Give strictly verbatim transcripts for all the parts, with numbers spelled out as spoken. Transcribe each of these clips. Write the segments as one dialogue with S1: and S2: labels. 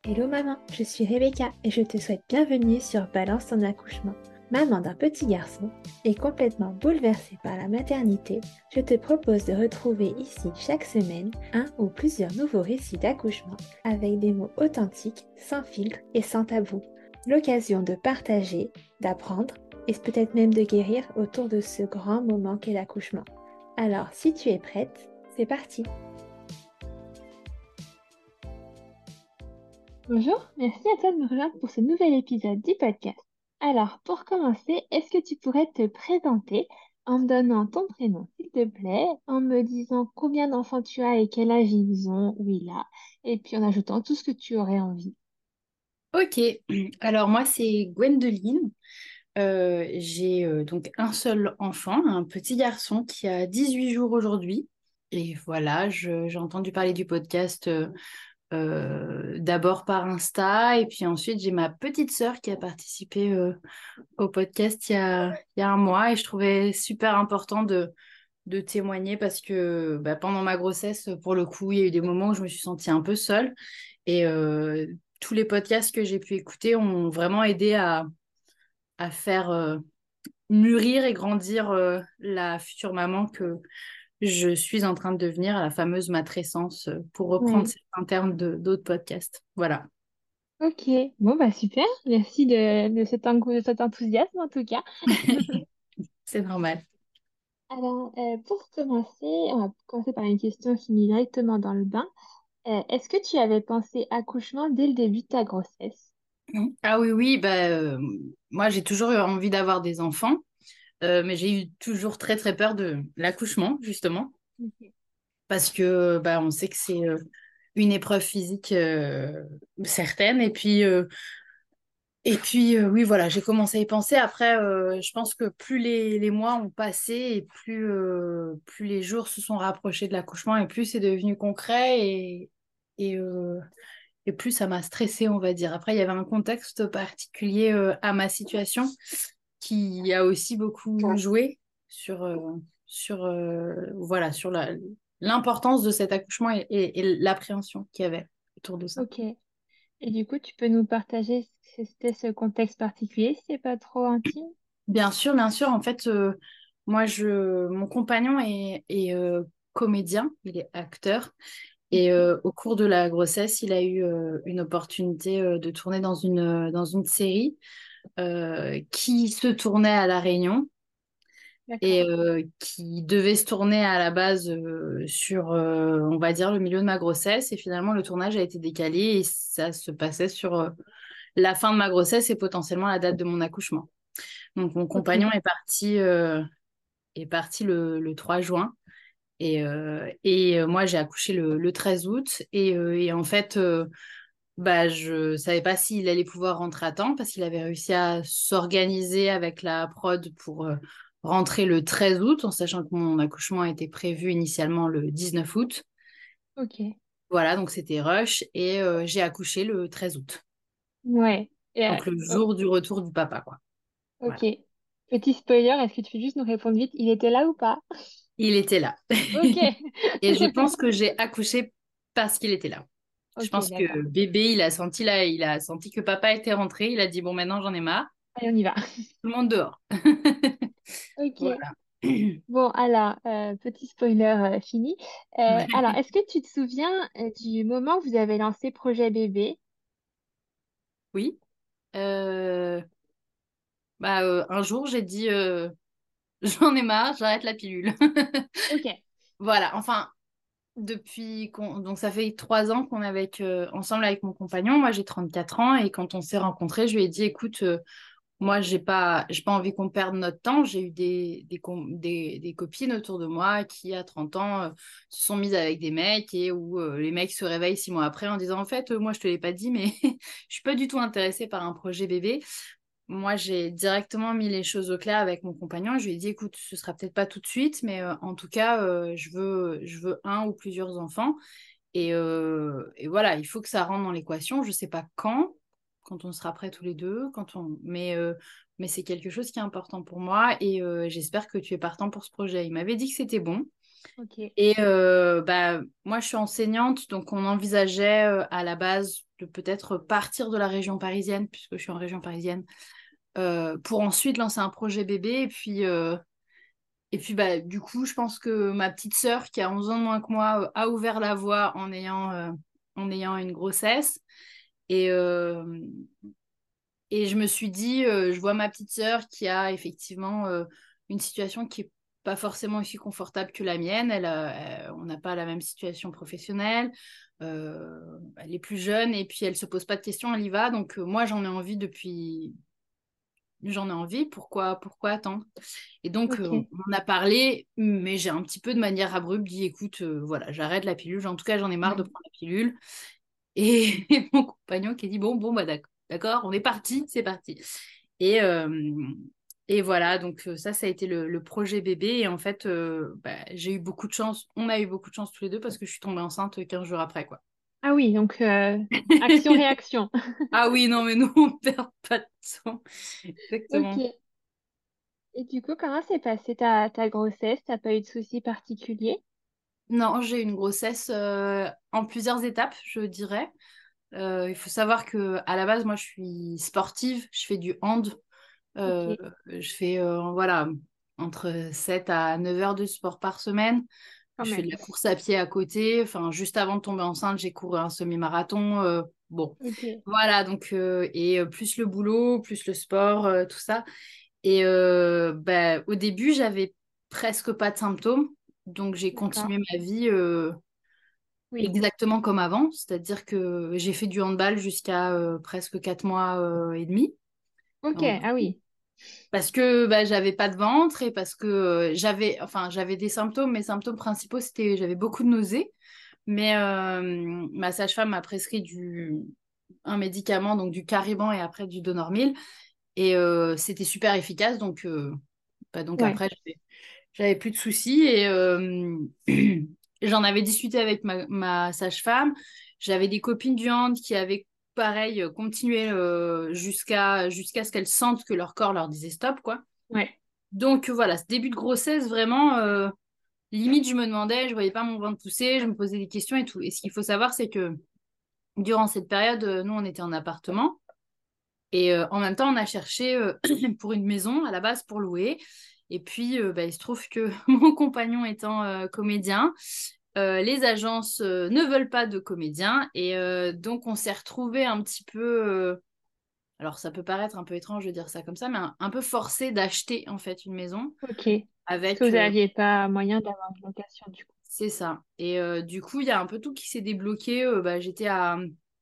S1: Hello maman, je suis Rebecca et je te souhaite bienvenue sur Balance ton accouchement. Maman d'un petit garçon et complètement bouleversée par la maternité, je te propose de retrouver ici chaque semaine un ou plusieurs nouveaux récits d'accouchement avec des mots authentiques, sans filtre et sans tabou. L'occasion de partager, d'apprendre et peut-être même de guérir autour de ce grand moment qu'est l'accouchement. Alors si tu es prête, c'est parti! Bonjour, merci à toi de me rejoindre pour ce nouvel épisode du podcast. Alors, pour commencer, est-ce que tu pourrais te présenter en me donnant ton prénom, s'il te plaît, en me disant combien d'enfants tu as et quel âge ils ont ou il a, et puis en ajoutant tout ce que tu aurais envie.
S2: Ok, alors moi c'est Gwendoline. Euh, j'ai euh, donc un seul enfant, un petit garçon qui a dix-huit jours aujourd'hui. Et voilà, je- j'ai entendu parler du podcast euh, euh, d'abord par Insta et puis ensuite j'ai ma petite sœur qui a participé euh, au podcast il y a, il y a un mois et je trouvais super important de, de témoigner parce que bah, pendant ma grossesse, pour le coup, il y a eu des moments où je me suis sentie un peu seule et euh, tous les podcasts que j'ai pu écouter ont vraiment aidé à à faire euh, mûrir et grandir euh, la future maman que je suis en train de devenir, la fameuse matrescence, euh, pour reprendre
S1: Ouais,
S2: certains termes de d'autres podcasts. Voilà,
S1: ok. Bon, bah super. Merci de, de cet, engou- de cet enthousiasme en tout cas.
S2: c'est normal.
S1: Alors, euh, pour commencer, on va commencer par une question qui met directement dans le bain. Euh, est-ce que tu avais pensé accouchement dès le début de ta grossesse?
S2: Ah oui, oui, bah, euh, moi j'ai toujours eu envie d'avoir des enfants, euh, mais j'ai eu toujours très très peur de l'accouchement, justement,
S1: Ok.
S2: parce que bah, on sait que c'est euh, une épreuve physique euh, certaine, et puis euh, Et puis, euh, oui, voilà, j'ai commencé à y penser. Après, euh, je pense que plus les, les mois ont passé et plus, euh, plus les jours se sont rapprochés de l'accouchement et plus c'est devenu concret et, et, euh, et plus ça m'a stressée, on va dire. Après, il y avait un contexte particulier euh, à ma situation qui a aussi beaucoup joué sur, euh, sur, euh, voilà, sur la, l'importance de cet accouchement et, et, et l'appréhension qu'il y avait autour de ça.
S1: Ok. Et du coup, tu peux nous partager ce que c'était ce contexte particulier, si c'est pas trop intime?
S2: Bien sûr, bien sûr. En fait, euh, moi, je, mon compagnon est, est, euh, comédien, il est acteur. Et euh, au cours de la grossesse, il a eu euh, une opportunité euh, de tourner dans une, euh, dans une série euh, qui se tournait à La Réunion et
S1: D'accord.
S2: euh, qui devait se tourner à la base euh, sur, euh, on va dire, le milieu de ma grossesse. Et finalement, le tournage a été décalé et ça se passait sur euh, la fin de ma grossesse et potentiellement la date de mon accouchement. Donc, mon
S1: Ok.
S2: compagnon est parti. euh, est parti le, le trois juin. Et, euh, et euh, moi, j'ai accouché le, le treize août. Et, euh, et en fait, euh, bah, je savais pas s'il allait pouvoir rentrer à temps parce qu'il avait réussi à s'organiser avec la prod pour euh, rentrer le treize août, en sachant que mon accouchement était prévu initialement le dix-neuf août.
S1: Ok.
S2: Voilà, donc c'était rush. Et euh, j'ai accouché le treize août.
S1: Ouais. Et, euh,
S2: Donc le
S1: oh,
S2: jour du retour du papa, quoi.
S1: ok.
S2: Voilà.
S1: Petit spoiler, est-ce que tu peux juste nous répondre vite? Il était là ou pas?
S2: Il était là.
S1: Ok.
S2: Et je pense que j'ai accouché parce qu'il était là. Je
S1: Ok,
S2: pense que
S1: d'accord.
S2: bébé, il a senti là, il a senti que papa était rentré. Il a dit, bon, maintenant j'en ai marre.
S1: Allez, on y va.
S2: Tout le monde dehors.
S1: Ok.
S2: Voilà.
S1: Bon, alors, euh, petit spoiler euh, fini. Euh,
S2: Ouais.
S1: alors, est-ce que tu te souviens euh, du moment où vous avez lancé Projet Bébé?
S2: Oui. Euh, bah, euh, un jour, j'ai dit, euh, j'en ai marre, j'arrête la pilule.
S1: Ok.
S2: Voilà. Enfin, depuis qu'on... Donc, ça fait trois ans qu'on est avec, euh, ensemble avec mon compagnon. Moi, j'ai trente-quatre ans. Et quand on s'est rencontrés, je lui ai dit, écoute, euh, moi, j'ai pas, j'ai pas envie qu'on perde notre temps. J'ai eu des, des, com- des, des copines autour de moi qui, à trente ans, euh, se sont mises avec des mecs et où euh, les mecs se réveillent six mois après en disant, en fait, euh, moi, je te l'ai pas dit, mais je suis pas du tout intéressée par un projet bébé. Moi, j'ai directement mis les choses au clair avec mon compagnon. Je lui ai dit, écoute, ce sera peut-être pas tout de suite, mais euh, en tout cas, euh, je veux, je veux un ou plusieurs enfants. Et, euh, et voilà, il faut que ça rentre dans l'équation. Je sais pas quand, quand on sera prêts tous les deux, quand on... mais, euh, mais c'est quelque chose qui est important pour moi et euh, j'espère que tu es partant pour ce projet. Il m'avait dit que c'était bon.
S1: Ok.
S2: Et euh, bah, moi, je suis enseignante, donc on envisageait euh, à la base de peut-être partir de la région parisienne, puisque je suis en région parisienne, euh, pour ensuite lancer un projet bébé. Et puis, euh, et puis bah, du coup, je pense que ma petite sœur, qui a onze ans de moins que moi, euh, a ouvert la voie en ayant, euh, en ayant une grossesse. Et, euh, et je me suis dit, euh, je vois ma petite sœur qui a effectivement euh, une situation qui est pas forcément aussi confortable que la mienne. Elle a- elle- on n'a pas la même situation professionnelle. Euh, Elle est plus jeune et puis elle se pose pas de questions, elle y va. Donc euh, moi, j'en ai envie depuis, j'en ai envie. Pourquoi, pourquoi attendre? Et donc euh,
S1: Ok,
S2: on en a parlé, mais j'ai un petit peu de manière abrupte dit, écoute, euh, voilà, j'arrête la pilule. En tout cas, j'en ai marre de prendre la pilule. Et, et mon compagnon qui dit, bon, bon, bah d'accord, d'accord, on est parti, c'est parti. Et, euh, et voilà, donc euh, ça, ça a été le, le projet bébé. Et en fait, euh, bah, j'ai eu beaucoup de chance. On a eu beaucoup de chance tous les deux parce que je suis tombée enceinte quinze jours après, quoi.
S1: ah oui, donc euh, action-réaction.
S2: Ah oui, non, mais nous, on perd pas de temps.
S1: Ok.
S2: Exactement.
S1: Et du coup, comment s'est passée ta, ta grossesse? T'as pas eu de soucis particuliers?
S2: Non, j'ai eu une grossesse euh, en plusieurs étapes, je dirais. Euh, il faut savoir que à la base, moi, je suis sportive, je fais du hand. Euh,
S1: Ok,
S2: je fais euh, voilà, entre sept à neuf heures de sport par semaine.
S1: quand
S2: Je fais
S1: même.
S2: de la course à pied à côté. Enfin, juste avant de tomber enceinte, j'ai couru un semi-marathon. Euh, bon,
S1: Ok,
S2: voilà, donc, euh, et euh, plus le boulot, plus le sport, euh, tout ça. Et euh, bah, au début, j'avais presque pas de symptômes. Donc, j'ai
S1: d'accord.
S2: continué ma vie euh,
S1: Oui.
S2: exactement comme avant. C'est-à-dire que j'ai fait du handball jusqu'à euh, presque quatre mois euh, et demi.
S1: Ok, ah oui.
S2: Parce que bah, j'avais pas de ventre et parce que euh, j'avais enfin j'avais des symptômes. Mes symptômes principaux, c'était j'avais beaucoup de nausées. Mais euh, ma sage-femme m'a prescrit du un médicament, donc du Cariban et après du Donormil. Et euh, c'était super efficace. Donc, euh, bah, donc
S1: Ouais,
S2: après, j'avais j'avais plus de soucis. Et euh, j'en avais discuté avec ma, ma sage-femme. J'avais des copines du hand qui avaient pareil euh, continué euh, jusqu'à jusqu'à ce qu'elles sentent que leur corps leur disait stop, quoi.
S1: ouais.
S2: Donc voilà, ce début de grossesse, vraiment, euh, limite, je me demandais, je voyais pas mon ventre pousser, je me posais des questions et tout. Et ce qu'il faut savoir, c'est que durant cette période, euh, nous, on était en appartement. Et euh, en même temps, on a cherché euh, pour une maison à la base pour louer. Et puis, euh, bah, il se trouve que mon compagnon étant euh, comédien, euh, les agences euh, ne veulent pas de comédiens. Et euh, donc, on s'est retrouvé un petit peu, euh, alors ça peut paraître un peu étrange de dire ça comme ça, mais un, un peu forcé d'acheter en fait une maison
S1: Ok. Parce que
S2: avec
S1: vous
S2: euh,
S1: n'aviez pas moyen d'avoir une location du coup.
S2: c'est ça. Et euh, du coup, il y a un peu tout qui s'est débloqué. Euh, bah, j'étais à,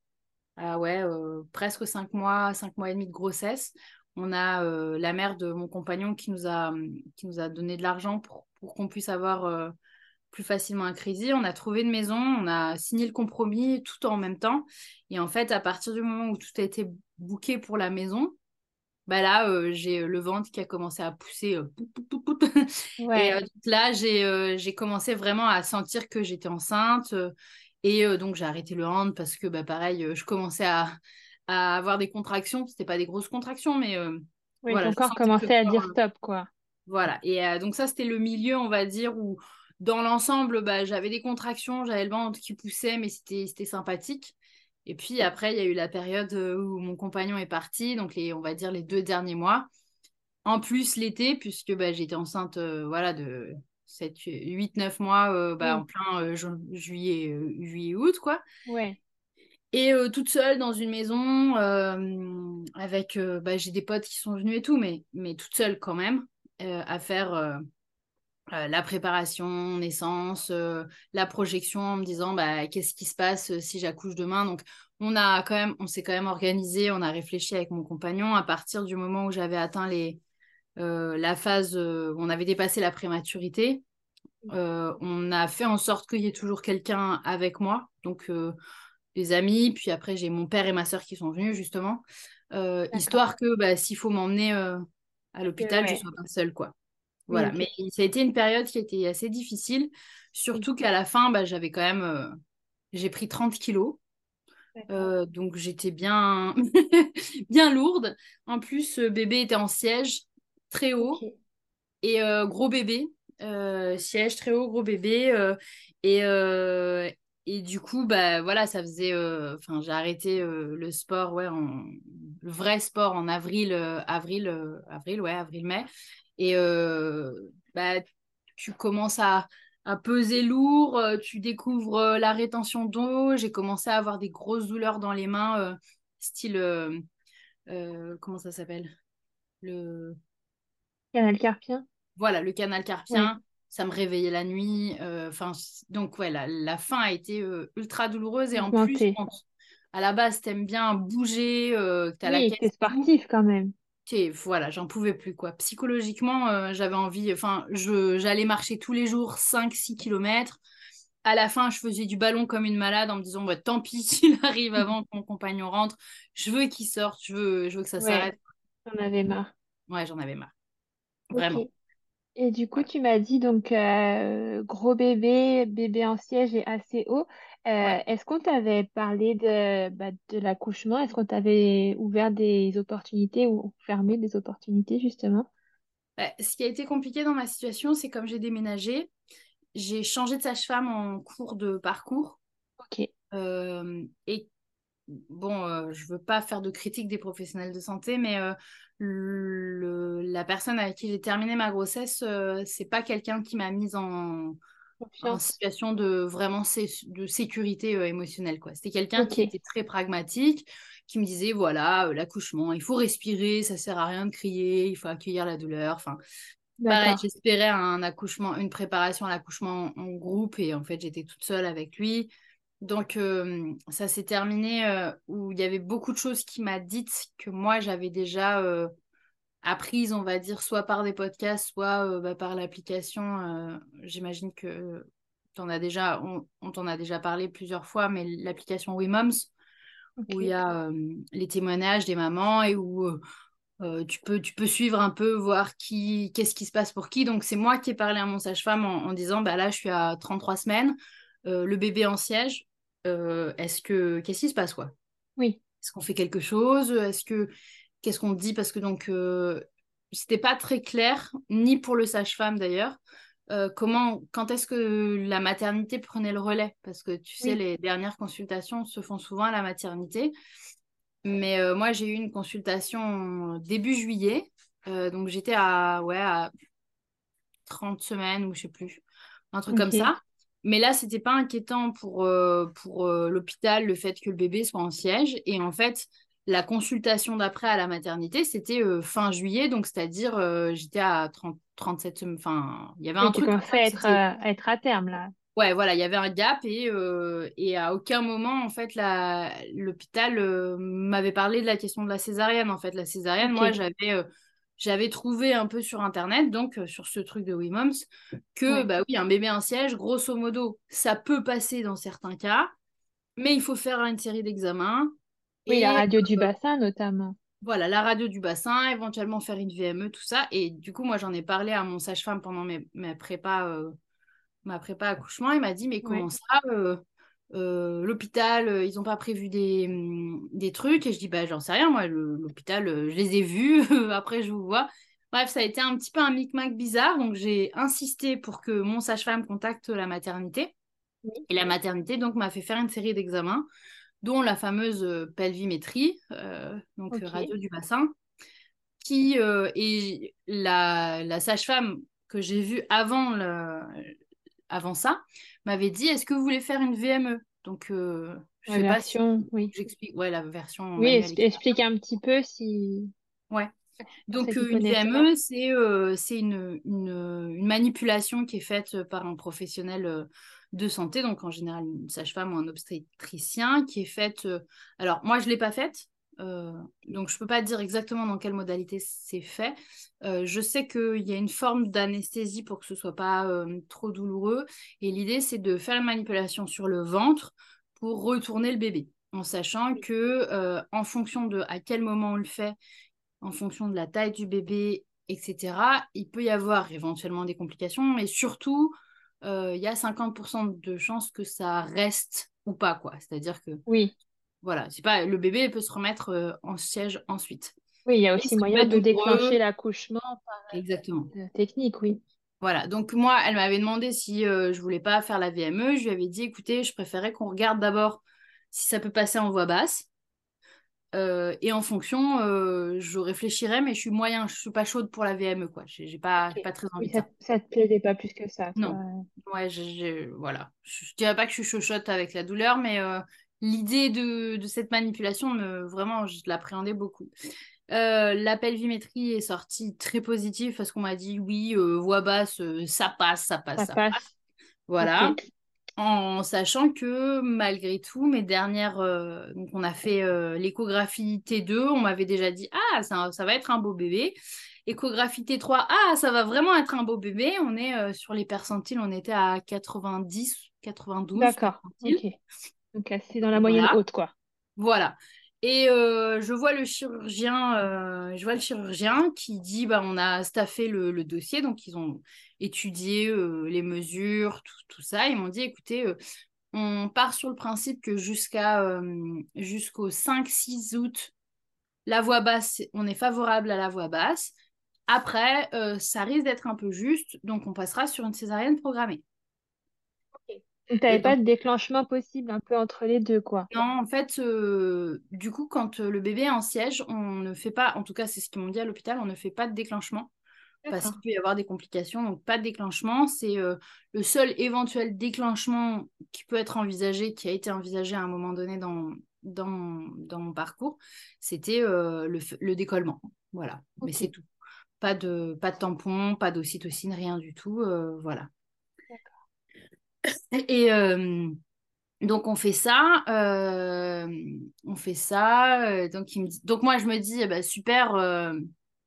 S2: à ouais, euh, presque cinq mois, cinq mois et demi de grossesse. On a euh, la mère de mon compagnon qui nous a, qui nous a donné de l'argent pour, pour qu'on puisse avoir euh, plus facilement un crédit. On a trouvé une maison, on a signé le compromis tout en même temps. Et en fait, à partir du moment où tout a été booké pour la maison, bah là, euh, j'ai euh, le ventre qui a commencé à pousser. Euh, pout, pout, pout, pout. Et euh,
S1: Ouais,
S2: donc là, j'ai euh, j'ai commencé vraiment à sentir que j'étais enceinte. Euh, et euh, donc, j'ai arrêté le hand parce que, bah, pareil, euh, je commençais à, à avoir des contractions. C'était pas des grosses contractions, mais euh,
S1: oui,
S2: voilà,
S1: ton
S2: je
S1: corps
S2: sentais que le
S1: commençait à
S2: corps.
S1: dire
S2: euh,
S1: stop, quoi.
S2: voilà. Et euh, donc, ça, c'était le milieu, on va dire, où dans l'ensemble, bah, j'avais des contractions, j'avais le ventre qui poussait, mais c'était c'était sympathique. Et puis après, il y a eu la période euh, où mon compagnon est parti, donc les, on va dire les deux derniers mois. En plus, l'été, puisque bah, j'étais enceinte euh, voilà, de sept, huit, neuf mois euh, bah, en
S1: Oui,
S2: plein euh, ju- juillet, euh, juillet, août, quoi.
S1: ouais.
S2: Et euh, toute seule dans une maison, euh, avec, euh, bah, j'ai des potes qui sont venus et tout, mais, mais toute seule quand même, euh, à faire euh, euh, la préparation, naissance, euh, la projection, en me disant bah, qu'est-ce qui se passe euh, si j'accouche demain. Donc, on a quand même, on s'est quand même organisé, on a réfléchi avec mon compagnon à partir du moment où j'avais atteint les euh, la phase euh, où on avait dépassé la prématurité. Euh, on a fait en sorte qu'il y ait toujours quelqu'un avec moi, donc euh, des amis, puis après j'ai mon père et ma sœur qui sont venus justement, euh,
S1: D'accord.
S2: histoire que bah, s'il faut m'emmener euh, à
S1: Que,
S2: l'hôpital, je
S1: ouais.
S2: sois pas seule, quoi.
S1: Oui,
S2: Voilà,
S1: ok.
S2: mais ça a été une période qui a été assez difficile,
S1: Oui,
S2: surtout qu'à la fin, bah, j'avais quand même, euh, j'ai pris trente kilos,
S1: d'accord.
S2: euh, donc j'étais bien, bien lourde. En plus, euh, bébé était en siège, très haut,
S1: Ok.
S2: et euh, gros bébé, euh, siège très haut, gros bébé. Euh, et, euh, et du coup, bah, voilà, ça faisait... euh, Enfin, j'ai arrêté euh, le sport, ouais, en, le vrai sport en avril, euh, avril, euh, avril, ouais, avril-mai. Et euh, bah, tu commences à, à peser lourd, euh, tu découvres euh, la rétention d'eau. J'ai commencé à avoir des grosses douleurs dans les mains, euh, style... euh, euh, comment ça s'appelle? Le...
S1: Canal carpien?
S2: Voilà, le canal
S1: Ouais,
S2: carpien, ça me réveillait la nuit. euh, Enfin, c- donc ouais, la, la fin a été euh, ultra douloureuse et en plus,
S1: augmenté.
S2: quand à la base t'aimes bien bouger, euh, que t'as la
S1: Oui,
S2: caisse
S1: t'es
S2: et tout,
S1: sportif quand même.
S2: t'es- voilà, j'en pouvais plus quoi. Psychologiquement, euh, j'avais envie, enfin, je j'allais marcher tous les jours cinq six kilomètres. À la fin, je faisais du ballon comme une malade en me disant, bah, tant pis s'il arrive avant que mon compagnon rentre, je veux qu'il sorte, je veux, je veux que ça
S1: Ouais,
S2: s'arrête.
S1: j'en avais marre.
S2: Ouais, j'en avais marre,
S1: Ok.
S2: vraiment.
S1: Et du coup, tu m'as dit donc euh, gros bébé, bébé en siège et assez haut.
S2: Ouais.
S1: Euh, est-ce qu'on t'avait parlé de, bah, de l'accouchement? Est-ce qu'on t'avait ouvert des opportunités ou fermé des opportunités justement?
S2: Bah, ce qui a été compliqué dans ma situation, c'est comme j'ai déménagé, j'ai changé de sage-femme en cours de parcours.
S1: Ok.
S2: Euh, et bon, euh, je veux pas faire de critique des professionnels de santé, mais euh, le- la personne avec qui j'ai terminé ma grossesse, euh, c'est pas quelqu'un qui m'a mise en, en
S1: Confiance.
S2: situation de vraiment sé- de sécurité euh, émotionnelle, quoi. C'était quelqu'un qui
S1: Ok.
S2: était très pragmatique, qui me disait, voilà, euh, l'accouchement, il faut respirer, ça sert à rien de crier, il faut accueillir la douleur. Enfin, pareil,
S1: D'accord.
S2: j'espérais un accouchement, une préparation à l'accouchement en, en groupe et en fait j'étais toute seule avec lui. Donc euh, ça s'est terminé euh, où il y avait beaucoup de choses qui m'a dites que moi j'avais déjà euh, apprises, on va dire, soit par des podcasts, soit euh, bah, par l'application. euh, J'imagine que t'en as déjà, on, on t'en a déjà parlé plusieurs fois, mais l'application WeMoms, où il y
S1: Ok.
S2: a euh, les témoignages des mamans et où euh, euh, tu peux, tu peux suivre un peu, voir qui, qu'est-ce qui se passe pour qui. Donc, c'est moi qui ai parlé à mon sage-femme en, en disant, bah là, je suis à trente-trois semaines, euh, le bébé en siège, euh, est-ce que, qu'est-ce qui se passe, quoi?
S1: Oui.
S2: Est-ce qu'on fait quelque chose? Est-ce que, qu'est-ce qu'on dit? Parce que donc, euh, c'était pas très clair, ni pour le sage-femme d'ailleurs. Euh, comment, quand est-ce que la maternité prenait le relais? Parce que tu sais,
S1: Oui.
S2: les dernières consultations se font souvent à la maternité. Mais euh, moi, j'ai eu une consultation début juillet. Euh, donc, j'étais à, ouais, à trente semaines ou je sais plus, un truc comme
S1: Ok.
S2: ça. Mais là, c'était pas inquiétant pour, euh, pour euh, l'hôpital, le fait que le bébé soit en siège. Et en fait, la consultation d'après à la maternité, c'était euh, fin juillet. Donc, c'est-à-dire, euh, j'étais à trente trente-sept semaines. Enfin, il y avait un
S1: Oui, tu
S2: truc comme
S1: commençais
S2: ça
S1: à
S2: qui
S1: être,
S2: faisait.
S1: à à être à terme là.
S2: Ouais, voilà, il y avait un gap et, euh, et à aucun moment, en fait, la, l'hôpital euh, m'avait parlé de la question de la césarienne. En fait, la césarienne, moi,
S1: Ok.
S2: j'avais euh, j'avais trouvé un peu sur Internet, donc euh, sur ce truc de WeMoms, que,
S1: Ouais.
S2: bah oui, un bébé en siège, grosso modo, ça peut passer dans certains cas, mais il faut faire une série d'examens
S1: Oui, la
S2: et
S1: radio du bassin notamment.
S2: voilà, la radio du bassin, éventuellement faire une V M E, tout ça. Et du coup, moi, j'en ai parlé à mon sage-femme pendant mes, mes prépas. euh, ma prépa accouchement, il m'a dit, mais
S1: Ouais.
S2: comment ça, euh, euh, l'hôpital, euh, ils n'ont pas prévu des, hum, des trucs. Et je dis, bah, j'en sais rien, moi, le- l'hôpital, euh, je les ai vus, après je vous vois. Bref, ça a été un petit peu un micmac bizarre, donc j'ai insisté pour que mon sage-femme contacte la maternité.
S1: Oui.
S2: Et la maternité, donc, m'a fait faire une série d'examens, dont la fameuse euh, pelvimétrie, euh, donc euh,
S1: Ok.
S2: radio du bassin, qui euh, est la, la sage-femme que j'ai vue avant le, avant ça, m'avait dit, est-ce que vous voulez faire une V M E? Donc, euh, je
S1: La
S2: sais pas si
S1: version, oui.
S2: j'explique. Ouais, la version
S1: Oui,
S2: manuelle.
S1: es- explique un petit peu si
S2: Ouais.
S1: pour ceux
S2: Donc,
S1: qui
S2: euh, une
S1: connaissent pas.
S2: V M E, c'est euh, c'est une, une, une manipulation qui est faite par un professionnel euh, de santé, donc en général une sage-femme ou un obstétricien, qui est faite. euh, Alors, moi, je ne l'ai pas faite, euh, donc je ne peux pas dire exactement dans quelle modalité c'est fait. Euh, je sais qu'il y a une forme d'anesthésie pour que ce ne soit pas euh, trop douloureux, et l'idée, c'est de faire une manipulation sur le ventre pour retourner le bébé, en sachant
S1: Oui.
S2: que euh, en fonction de à quel moment on le fait, en fonction de la taille du bébé, et cetera, il peut y avoir éventuellement des complications, mais surtout, euh, il y a cinquante pour cent de chances que ça reste ou pas, quoi. C'est-à-dire que,
S1: Oui.
S2: voilà, c'est pas, le bébé peut se remettre euh, en siège ensuite.
S1: Oui, il y a
S2: Et
S1: aussi
S2: ça peut
S1: moyen
S2: être
S1: de déclencher
S2: douloureux.
S1: l'accouchement par
S2: Exactement.
S1: euh, technique, oui.
S2: Voilà, donc moi, elle m'avait demandé si euh, je voulais pas faire la V M E. Je lui avais dit, écoutez, je préférais qu'on regarde d'abord si ça peut passer en voix basse. Euh, et en fonction, euh, je réfléchirai, mais je suis moyen, je suis pas chaude pour la V M E, quoi. J'ai j'ai pas,
S3: Ok.
S2: j'ai pas très
S3: Oui,
S2: envie de
S3: ça,
S2: ça.
S3: ça te plaisait pas plus que ça, toi.
S2: Non. Ouais, j'ai, j'ai- voilà. Je, je dirais pas que je suis chochotte avec la douleur, mais euh, l'idée de, de cette manipulation, me, vraiment, je l'appréhendais beaucoup. Euh, la pelvimétrie est sortie très positive parce qu'on m'a dit oui, euh, voix basse, euh, ça passe, ça passe,
S3: Ça
S2: ça passe.
S3: passe. Ok.
S2: Voilà. En sachant que malgré tout, mes dernières, euh, donc on a fait euh, l'échographie T deux, on m'avait déjà dit ah ça, ça va être un beau bébé. Échographie T trois, ah ça va vraiment être un beau bébé. On est euh, sur les percentiles, on était à quatre-vingt-dix, quatre-vingt-douze
S3: D'accord.
S2: percentiles.
S3: Ok. Donc, euh, c'est dans la moyenne
S2: Voilà.
S3: haute, quoi.
S2: Voilà. Et euh, je vois le chirurgien, euh, je vois le chirurgien qui dit bah on a staffé le, le dossier, donc ils ont étudié euh, les mesures, tout, tout ça. Ils m'ont dit écoutez, euh, on part sur le principe que jusqu'à euh, jusqu'au cinq six août, la voix basse, on est favorable à la voix basse. Après, euh, ça risque d'être un peu juste, donc on passera sur une césarienne programmée.
S3: Ok. Donc,
S2: Et
S3: t'avais pas
S2: donc,
S3: de déclenchement possible un peu entre les deux, quoi.
S2: non, en fait, euh, du coup, quand euh, le bébé est en siège, on ne fait pas, en tout cas, c'est ce qu'ils m'ont dit à l'hôpital, on ne fait pas de déclenchement parce
S3: D'accord.
S2: qu'il peut y avoir des complications. Donc, pas de déclenchement. C'est euh, le seul éventuel déclenchement qui peut être envisagé, qui a été envisagé à un moment donné dans, dans, mon, dans mon parcours, c'était euh, le, f- le décollement. Voilà, mais
S3: Ok.
S2: c'est tout. Pas de, pas de tampon, pas d'ocytocine, rien du tout. Euh, voilà.
S3: D'accord.
S2: Et, euh, donc on fait ça, euh, on fait ça. euh, donc, il me dit... donc moi je me dis eh ben, super, euh,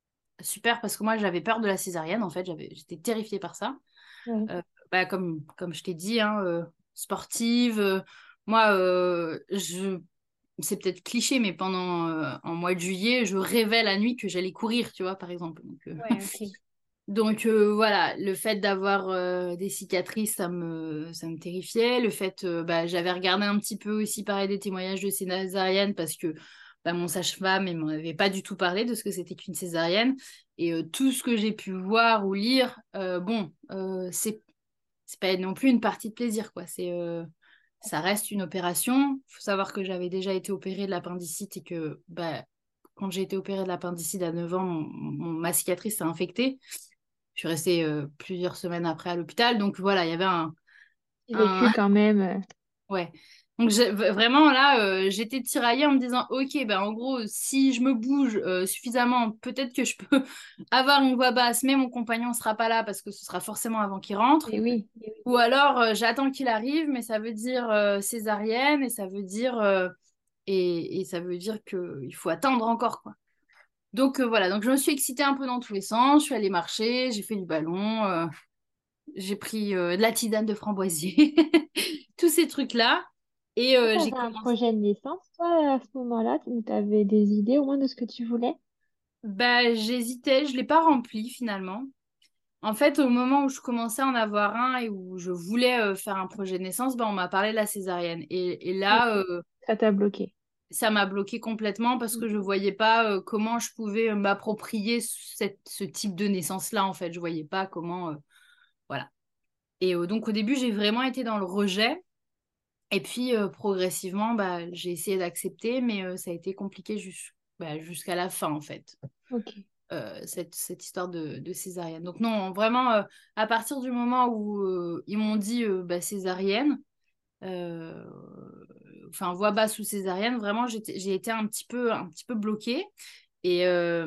S2: super parce que moi j'avais peur de la césarienne en fait, j'avais, j'étais terrifiée par ça.
S3: Ouais.
S2: Euh, bah, comme, comme je t'ai dit, hein, euh, sportive, euh, moi euh, je, c'est peut-être cliché mais pendant euh, en mois de juillet je rêvais la nuit que j'allais courir, tu vois par exemple. Donc, euh,
S3: Ouais, ok.
S2: Donc euh, voilà, le fait d'avoir euh, des cicatrices, ça me, ça me terrifiait. Le fait, euh, bah, j'avais regardé un petit peu aussi pareil des témoignages de césarienne parce que bah, mon sage-femme, il m'en avait pas du tout parlé de ce que c'était qu'une césarienne. Et euh, tout ce que j'ai pu voir ou lire, euh, bon, euh, c'est, c'est pas non plus une partie de plaisir, quoi. C'est, euh, ça reste une opération. Il faut savoir que j'avais déjà été opérée de l'appendicite et que bah, quand j'ai été opérée de l'appendicite à neuf ans, mon- mon- ma cicatrice s'est infectée. Je suis restée euh, plusieurs semaines après à l'hôpital. Donc voilà, il y avait un,
S3: J'ai
S2: un...
S3: vécu quand même. euh,
S2: Ouais. Donc j'ai- v- vraiment là, euh, j'étais tiraillée en me disant, ok, ben en gros, si je me bouge euh, suffisamment, peut-être que je peux avoir une voix basse, mais mon compagnon ne sera pas là parce que ce sera forcément avant qu'il rentre.
S3: Et oui. Et oui.
S2: Ou alors euh, j'attends qu'il arrive, mais ça veut dire euh, césarienne et ça veut dire euh, et, et ça veut dire que il faut attendre encore quoi. Donc euh, voilà, donc je me suis excitée un peu dans tous les sens. Je suis allée marcher, j'ai fait du ballon. euh, J'ai pris euh, de la tisane de framboisier, tous ces trucs-là. Et
S3: Tu
S2: euh, j'ai
S3: avais un
S2: commencé.
S3: projet de naissance, toi, à ce moment-là, où tu avais des idées au moins de ce que tu voulais?
S2: Bah, j'hésitais, je ne l'ai pas rempli finalement. En fait, au moment où je commençais à en avoir un et où je voulais euh, faire un projet de naissance, bah, on m'a parlé de la césarienne. Et, et là,
S3: Ok.
S2: euh,
S3: Ça t'a bloqué.
S2: ça m'a bloqué complètement parce que je ne voyais pas euh, comment je pouvais euh, m'approprier cette- ce type de naissance-là, en fait. Je ne voyais pas comment. euh, voilà. Et euh, donc, au début, j'ai vraiment été dans le rejet. Et puis, euh, progressivement, bah, j'ai essayé d'accepter, mais euh, ça a été compliqué jus- bah, jusqu'à la fin, en fait,
S3: Ok.
S2: euh, cette, cette histoire de, de césarienne. Donc non, vraiment, euh, à partir du moment où euh, ils m'ont dit euh, bah, césarienne, euh, enfin, voix basse ou césarienne, vraiment, j'étais- j'ai été un petit peu, un petit peu bloquée. Et, euh,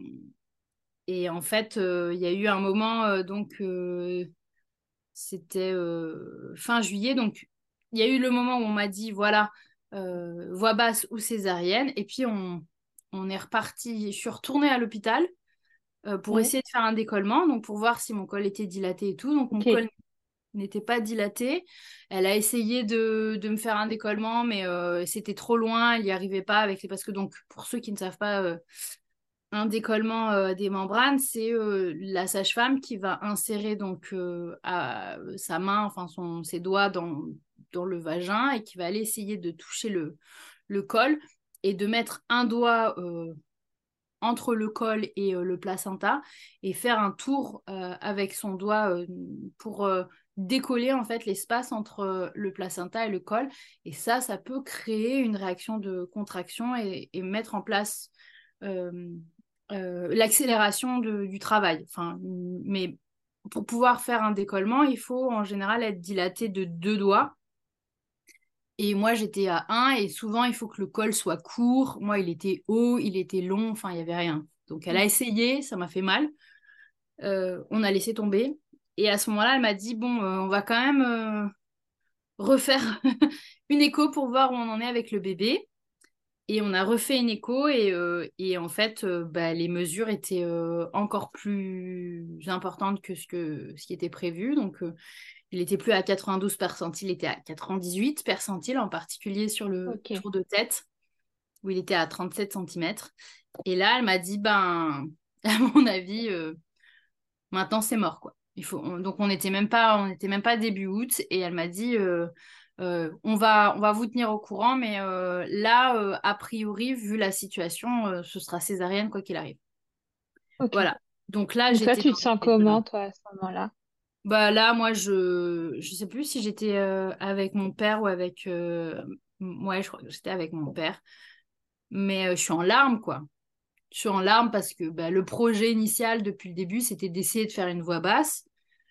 S2: et en fait, euh, il y a eu un moment, euh, donc, euh, c'était euh, fin juillet. Donc, il y a eu le moment où on m'a dit, voilà, euh, voix basse ou césarienne. Et puis, on, on est reparti. Je suis retournée à l'hôpital euh, pour
S3: Ouais.
S2: essayer de faire un décollement, donc pour voir si mon col était dilaté et tout. Donc, mon
S3: Ok.
S2: col n'était pas dilaté. Elle a essayé de, de me faire un décollement, mais euh, c'était trop loin. Elle n'y arrivait pas avec les... Parce que, donc, pour ceux qui ne savent pas... euh, un décollement euh, des membranes, c'est euh, la sage-femme qui va insérer donc euh, à, sa main, enfin son, ses doigts dans, dans le vagin et qui va aller essayer de toucher le, le col et de mettre un doigt euh, entre le col et euh, le placenta et faire un tour euh, avec son doigt euh, pour euh, décoller en fait l'espace entre euh, le placenta et le col. Et ça, ça peut créer une réaction de contraction et, et mettre en place euh, euh, l'accélération de- du travail. Enfin, mais pour pouvoir faire un décollement, il faut en général être dilaté de deux doigts. Et moi, j'étais à un et souvent, il faut que le col soit court. Moi, il était haut, il était long, enfin, il n'y avait rien. Donc, elle a essayé, ça m'a fait mal. Euh, on a laissé tomber. Et à ce moment-là, elle m'a dit, bon, euh, on va quand même euh, refaire une écho pour voir où on en est avec le bébé. Et on a refait une écho et, euh, et en fait, euh, bah, les mesures étaient euh, encore plus importantes que ce, que ce qui était prévu. Donc, euh, il était plus à quatre-vingt-douze percentiles, il était à quatre-vingt-dix-huit percentiles, en particulier sur le
S3: Ok.
S2: tour de tête, où il était à trente-sept centimètres. Et là, elle m'a dit, ben, à mon avis, euh, maintenant c'est mort, quoi. Il faut, on- donc on n'était même pas, on était même pas début août, et elle m'a dit, euh, euh, on va, on va vous tenir au courant, mais euh, là, euh, a priori, vu la situation, euh, ce sera césarienne quoi qu'il arrive.
S3: Ok.
S2: Voilà. Donc là,
S3: Donc là,
S2: j'étais
S3: tu te
S2: dans
S3: sens
S2: cette école-là.
S3: comment, toi, à ce moment-là?
S2: Bah là, moi, je je sais plus si j'étais euh, avec mon père ou avec... euh, m- Ouais, je crois que j'étais avec mon père. Mais euh, je suis en larmes, quoi. Je suis en larmes parce que bah, le projet initial, depuis le début, c'était d'essayer de faire une voix basse.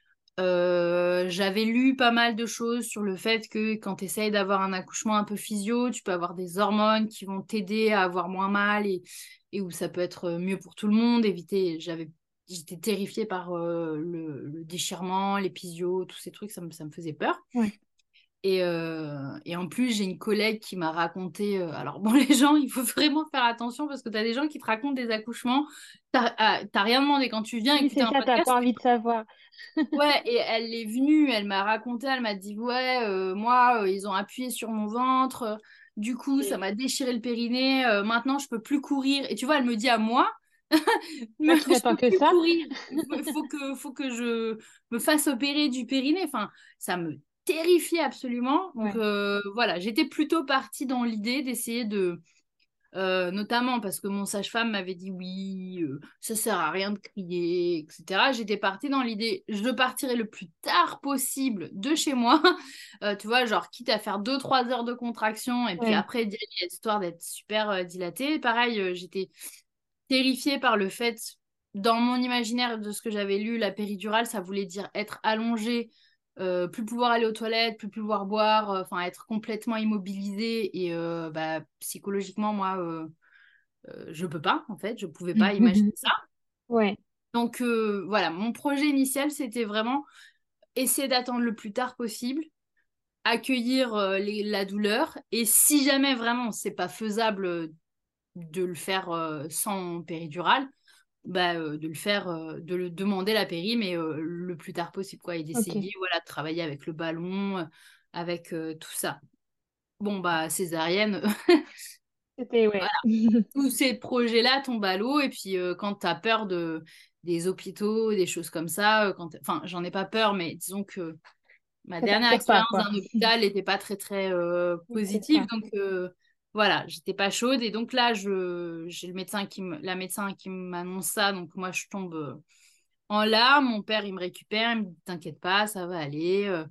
S2: Euh, j'avais lu pas mal de choses sur le fait que quand tu essayes d'avoir un accouchement un peu physio, tu peux avoir des hormones qui vont t'aider à avoir moins mal et, et où ça peut être mieux pour tout le monde. Éviter, j'avais, j'étais terrifiée par euh, le, le déchirement, l'épisio, tous ces trucs, ça me, ça me faisait peur.
S3: Ouais.
S2: Et, euh, et en plus, j'ai une collègue qui m'a raconté. euh, alors, bon, les gens, il faut vraiment faire attention parce que tu as des gens qui te racontent des accouchements. T'as ah, t'as rien demandé quand tu viens
S3: Oui,
S2: écouter
S3: c'est
S2: un
S3: ça, t'as
S2: podcast.
S3: pas envie de savoir.
S2: Ouais, et elle est venue, elle m'a raconté, elle m'a dit, ouais, euh, moi, euh, ils ont appuyé sur mon ventre, euh, du coup, ça
S3: Et
S2: m'a déchiré le périnée, euh, maintenant, je peux plus courir. Et tu vois, elle me dit à moi,
S3: toi
S2: me-
S3: qui
S2: je
S3: n'attends
S2: peux
S3: que
S2: plus
S3: ça.
S2: courir, il faut, faut que, faut que je me fasse opérer du périnée. Enfin, ça me terrifiait absolument. Donc,
S3: Ouais.
S2: euh, voilà, j'étais plutôt partie dans l'idée d'essayer de euh, notamment parce que mon sage-femme m'avait dit oui, euh, ça sert à rien de crier, et cetera. J'étais partie dans l'idée, je partirai le plus tard possible de chez moi, Euh, tu vois, genre quitte à faire deux trois heures de contraction et puis
S3: Ouais.
S2: après d'y aller, histoire d'être super euh, dilatée. Pareil, euh, j'étais terrifiée par le fait, dans mon imaginaire de ce que j'avais lu, la péridurale, ça voulait dire être allongée, euh, plus pouvoir aller aux toilettes, plus pouvoir boire, euh, enfin être complètement immobilisée et euh, bah, psychologiquement, moi, euh, euh, je peux pas, en fait, je pouvais pas imaginer ça.
S3: Ouais.
S2: Donc euh, voilà, mon projet initial, c'était vraiment essayer d'attendre le plus tard possible, accueillir euh, les- la douleur, et si jamais vraiment c'est pas faisable euh, de le faire euh, sans péridurale, bah, euh, de le faire, euh, de le demander la péri, mais euh, le plus tard possible, quoi, et
S3: Ok.
S2: d'essayer, voilà, de travailler avec le ballon, euh, avec euh, tout ça. Bon, bah, césarienne,
S3: C'était,
S2: voilà,
S3: ouais.
S2: tous ces projets-là tombent à l'eau, et puis euh, quand tu as peur de, des hôpitaux, des choses comme ça, euh, quand t'as- enfin, j'en ai pas peur, mais disons que ma
S3: Ça
S2: dernière
S3: t'attire pas,
S2: expérience
S3: quoi.
S2: d'un hôpital n'était pas très, très euh,
S3: C'est
S2: positive,
S3: ça.
S2: donc euh, voilà, j'étais pas chaude, et donc là, je, j'ai le médecin qui me, la médecin qui m'annonce ça, donc moi, je tombe euh, en larmes, mon père, il me récupère, il me dit, t'inquiète pas, ça va aller. euh.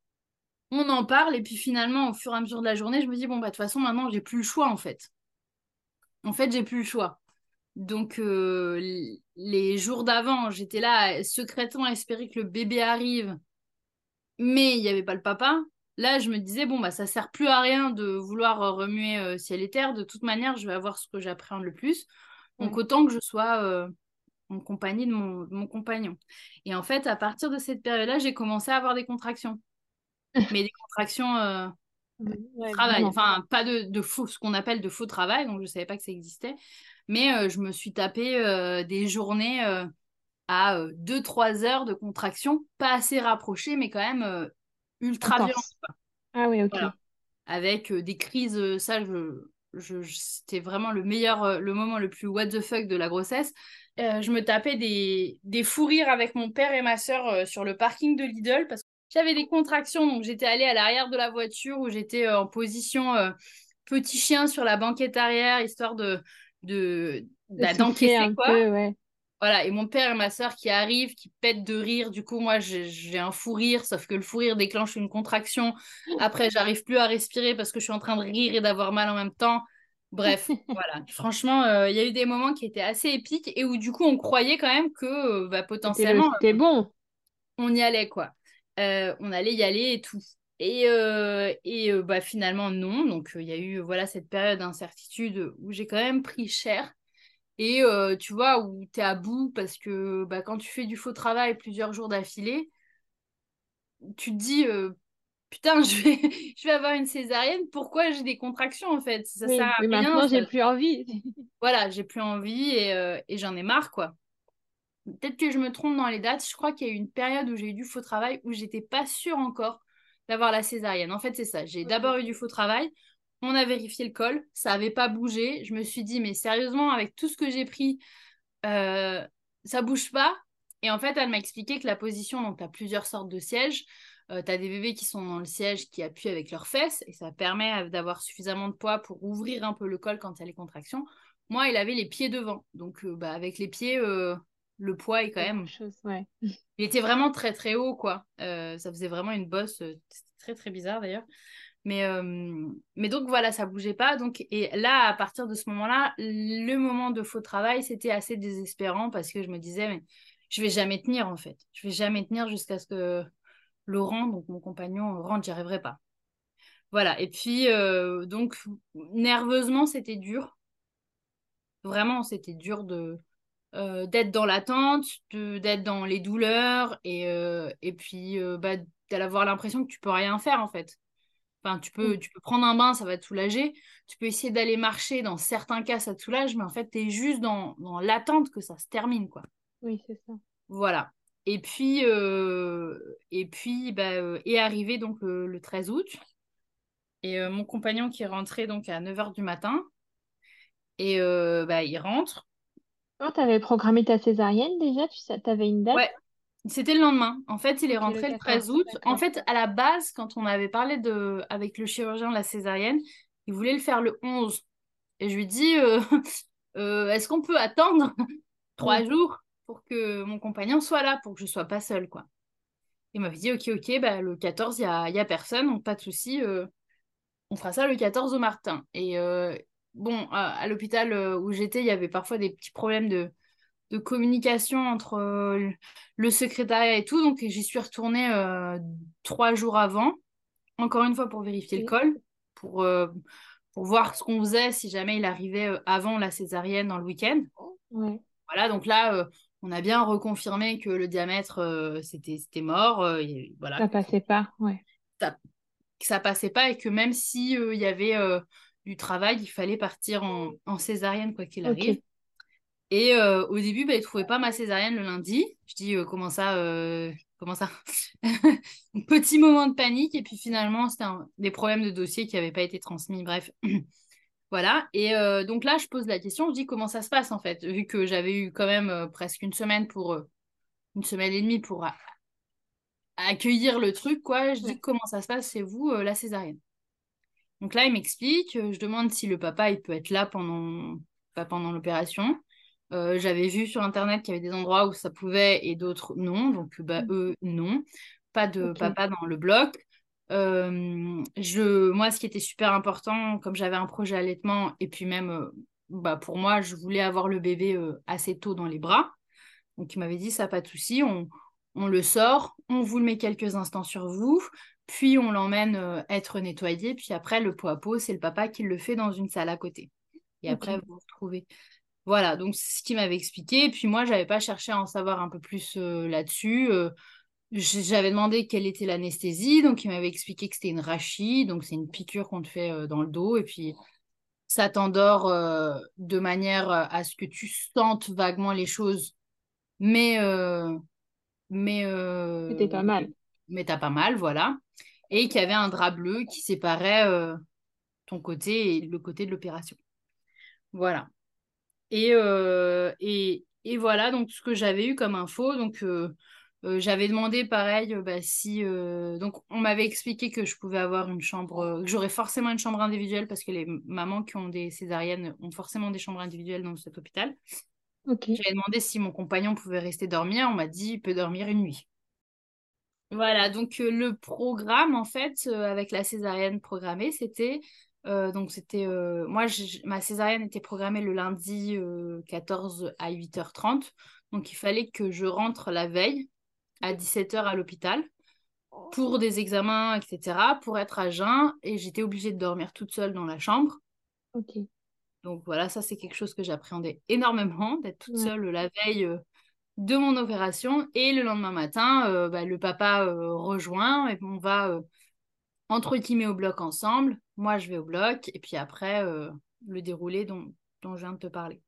S2: On en parle, et puis finalement, au fur et à mesure de la journée, je me dis, bon, bah, de toute façon, maintenant, j'ai plus le choix, en fait. En fait, j'ai plus le choix. Donc, euh, l- les jours d'avant, j'étais là, secrètement, à espérer que le bébé arrive, mais il n'y avait pas le papa. Là, je me disais, bon, bah, ça sert plus à rien de vouloir euh, remuer euh, ciel et terre. De toute manière, je vais avoir ce que j'appréhende le plus. Donc,
S3: Ouais.
S2: autant que je sois euh, en compagnie de mon, de mon compagnon. Et en fait, à partir de cette période-là, j'ai commencé à avoir des contractions. Mais des contractions euh,
S3: Ouais,
S2: travail.
S3: vraiment.
S2: Enfin, pas de, de faux, ce qu'on appelle de faux travail. Donc, je ne savais pas que ça existait. Mais euh, je me suis tapé euh, des journées euh, à euh, deux trois heures de contraction, pas assez rapprochées, mais quand même euh, ultra violentes.
S3: Intense. Ah oui, ok.
S2: Voilà. Avec euh, des crises, euh, ça, je, je, je- c'était vraiment le meilleur, euh, le moment le plus what the fuck de la grossesse. Euh, je me tapais des, des fous rires avec mon père et ma sœur euh, sur le parking de Lidl parce que j'avais des contractions, donc j'étais allée à l'arrière de la voiture où j'étais euh, en position euh, petit chien sur la banquette arrière, histoire de de,
S3: De
S2: d'a-
S3: souffler
S2: d'encaisser,
S3: un
S2: quoi.
S3: peu, ouais.
S2: Voilà, et mon père et ma sœur qui arrivent, qui pètent de rire. Du coup, moi, j'ai j'ai un fou rire, sauf que le fou rire déclenche une contraction. Après, j'arrive plus à respirer parce que je suis en train de rire et d'avoir mal en même temps. Bref, voilà. Franchement, euh, il y a eu des moments qui étaient assez épiques et où, du coup, on croyait quand même que euh, bah,
S3: C'était le,
S2: potentiellement,
S3: c'était bon.
S2: on y allait, quoi. Euh, on allait y aller et tout. Et, euh, et euh, bah, finalement, non. Donc, euh, il y a eu voilà, cette période d'incertitude où j'ai quand même pris cher. Et euh, tu vois, où tu es à bout parce que bah, quand tu fais du faux travail plusieurs jours d'affilée, tu te dis, euh, putain, je vais, je vais avoir une césarienne, pourquoi j'ai des contractions en fait? Ça sert
S3: Oui,
S2: à
S3: oui,
S2: rien,
S3: maintenant,
S2: ça...
S3: j'ai plus envie.
S2: Voilà, j'ai plus envie et, euh, et j'en ai marre, quoi. Peut-être que je me trompe dans les dates. Je crois qu'il y a eu une période où j'ai eu du faux travail où j'étais pas sûre encore d'avoir la césarienne. En fait, c'est ça. J'ai d'abord eu du faux travail. On a vérifié le col. Ça n'avait pas bougé. Je me suis dit, mais sérieusement, avec tout ce que j'ai pris, euh, ça bouge pas. Et en fait, elle m'a expliqué que la position, donc tu as plusieurs sortes de sièges. Euh, tu as des bébés qui sont dans le siège qui appuient avec leurs fesses et ça permet d'avoir suffisamment de poids pour ouvrir un peu le col quand il y a les contractions. Moi, il avait les pieds devant. Donc, euh, bah, avec les pieds, euh, le poids est quand
S3: Quelque
S2: même.
S3: chose, ouais.
S2: Il était vraiment très, très haut, quoi. Euh, ça faisait vraiment une bosse. euh, C'était très, très bizarre d'ailleurs. Mais, euh, mais donc voilà, ça bougeait pas. Donc, et là, à partir de ce moment-là, le moment de faux travail, c'était assez désespérant parce que je me disais, mais je vais jamais tenir en fait. Je vais jamais tenir jusqu'à ce que Laurent, donc mon compagnon, rentre, j'y arriverai pas. Voilà. Et puis, euh, donc, nerveusement, c'était dur. Vraiment, c'était dur de euh, d'être dans l'attente, de, d'être dans les douleurs et, euh, et puis euh, bah, d'avoir l'impression que tu peux rien faire en fait. Enfin, tu peux,
S3: Oui,
S2: tu peux prendre un bain, ça va te soulager. Tu peux essayer d'aller marcher, dans certains cas, ça te soulage, mais en fait, tu es juste dans, dans l'attente que ça se termine, quoi.
S3: oui, c'est ça.
S2: Voilà. Et puis, euh, et puis bah, euh, est arrivé donc le, le treize août. Et euh, mon compagnon qui est rentré donc à neuf heures du matin. Et euh, bah, il rentre.
S3: Quand tu avais programmé ta césarienne déjà, tu sais, avais une date?
S2: Ouais, c'était le lendemain. En fait, il est
S3: Ok, le
S2: rentré le treize
S3: quatorze,
S2: août. En
S3: d'accord.
S2: fait, à la base, quand on avait parlé de, avec le chirurgien de la césarienne, il voulait le faire le onze. Et je lui dis, euh, euh, est-ce qu'on peut attendre trois
S3: Oui,
S2: jours pour que mon compagnon soit là, pour que je sois pas seule, quoi. Il m'avait dit, ok, ok, bah, le quatorze, il n'y a, y a personne, donc pas de souci, euh, on fera ça le quatorze au Martin. Et euh, bon, à, à l'hôpital euh, où j'étais, il y avait parfois des petits problèmes de, de communication entre euh, le secrétariat et tout, donc j'y suis retournée euh, trois jours avant, encore une fois pour vérifier le
S3: ok.
S2: col, pour, euh, pour voir ce qu'on faisait si jamais il arrivait euh, avant la césarienne dans le week-end.
S3: Ouais,
S2: Voilà, donc là, euh, on a bien reconfirmé que le diamètre, euh, c'était, c'était mort, euh, et voilà,
S3: ça
S2: que
S3: passait pas, ouais.
S2: ça, que ça passait pas et que même si euh, il y avait euh, du travail, il fallait partir en, en césarienne quoi qu'il
S3: Ok,
S2: arrive. Et euh, au début, bah, il trouvait pas ma césarienne le lundi. Je dis euh, comment ça, euh, comment ça? Un petit moment de panique et puis finalement, c'était un- des problèmes de dossier qui n'avaient pas été transmis. Bref. Voilà, et euh, donc là, je pose la question, je dis comment ça se passe en fait, vu que j'avais eu quand même euh, presque une semaine pour euh, une semaine et demie pour a- accueillir le truc, quoi. Je dis
S3: ouais.
S2: comment ça se passe chez vous, euh, la césarienne. Donc là, il m'explique, euh, je demande si le papa il peut être là pendant, pas pendant l'opération. Euh, j'avais vu sur internet qu'il y avait des endroits où ça pouvait et d'autres non, donc bah,
S3: Mm.
S2: eux non, pas de
S3: Ok,
S2: papa dans le bloc. Euh, je, moi, ce qui était super important, comme j'avais un projet allaitement, et puis même euh, bah, pour moi, je voulais avoir le bébé euh, assez tôt dans les bras. Donc il m'avait dit ça, pas de souci, on, on le sort, on vous le met quelques instants sur vous, puis on l'emmène euh, être nettoyé, puis après le pot à pot, c'est le papa qui le fait dans une salle à côté. Et
S3: ok,
S2: après, vous vous retrouvez. Voilà, donc c'est ce qu'il m'avait expliqué. Et puis moi, j'avais pas cherché à en savoir un peu plus euh, là-dessus. Euh, j- j'avais demandé quelle était l'anesthésie, donc il m'avait expliqué que c'était une rachie, donc c'est une piqûre qu'on te fait euh, dans le dos, et puis ça t'endort euh, de manière euh, à ce que tu sentes vaguement les choses, mais euh, mais
S3: c'était
S2: euh,
S3: pas mal.
S2: mais t'as pas mal, voilà. Et qu'il y avait un drap bleu qui séparait euh, ton côté et le côté de l'opération. Voilà. Et, euh, et, et voilà donc ce que j'avais eu comme info. Donc, euh, Euh, j'avais demandé pareil, euh, bah, si euh, donc on m'avait expliqué que je pouvais avoir une chambre, euh, que j'aurais forcément une chambre individuelle parce que les mamans qui ont des césariennes ont forcément des chambres individuelles dans cet hôpital.
S3: Ok.
S2: J'avais demandé si mon compagnon pouvait rester dormir. On m'a dit il peut dormir une nuit. Voilà, donc euh, le programme en fait euh, avec la césarienne programmée, c'était euh, donc c'était euh, moi je- ma césarienne était programmée le lundi euh, quatorze à huit heures trente. Donc il fallait que je rentre la veille à dix-sept heures à l'hôpital pour des examens, et cetera, pour être à jeun. Et j'étais obligée de dormir toute seule dans la chambre.
S3: Ok.
S2: Donc voilà, ça c'est quelque chose que j'appréhendais énormément, d'être toute
S3: Ouais.
S2: seule la veille euh, de mon opération. Et le lendemain matin, euh, bah, le papa euh, rejoint et on va euh, entre guillemets au bloc ensemble. Moi, je vais au bloc et puis après, euh, le déroulé dont, dont je viens de te parler.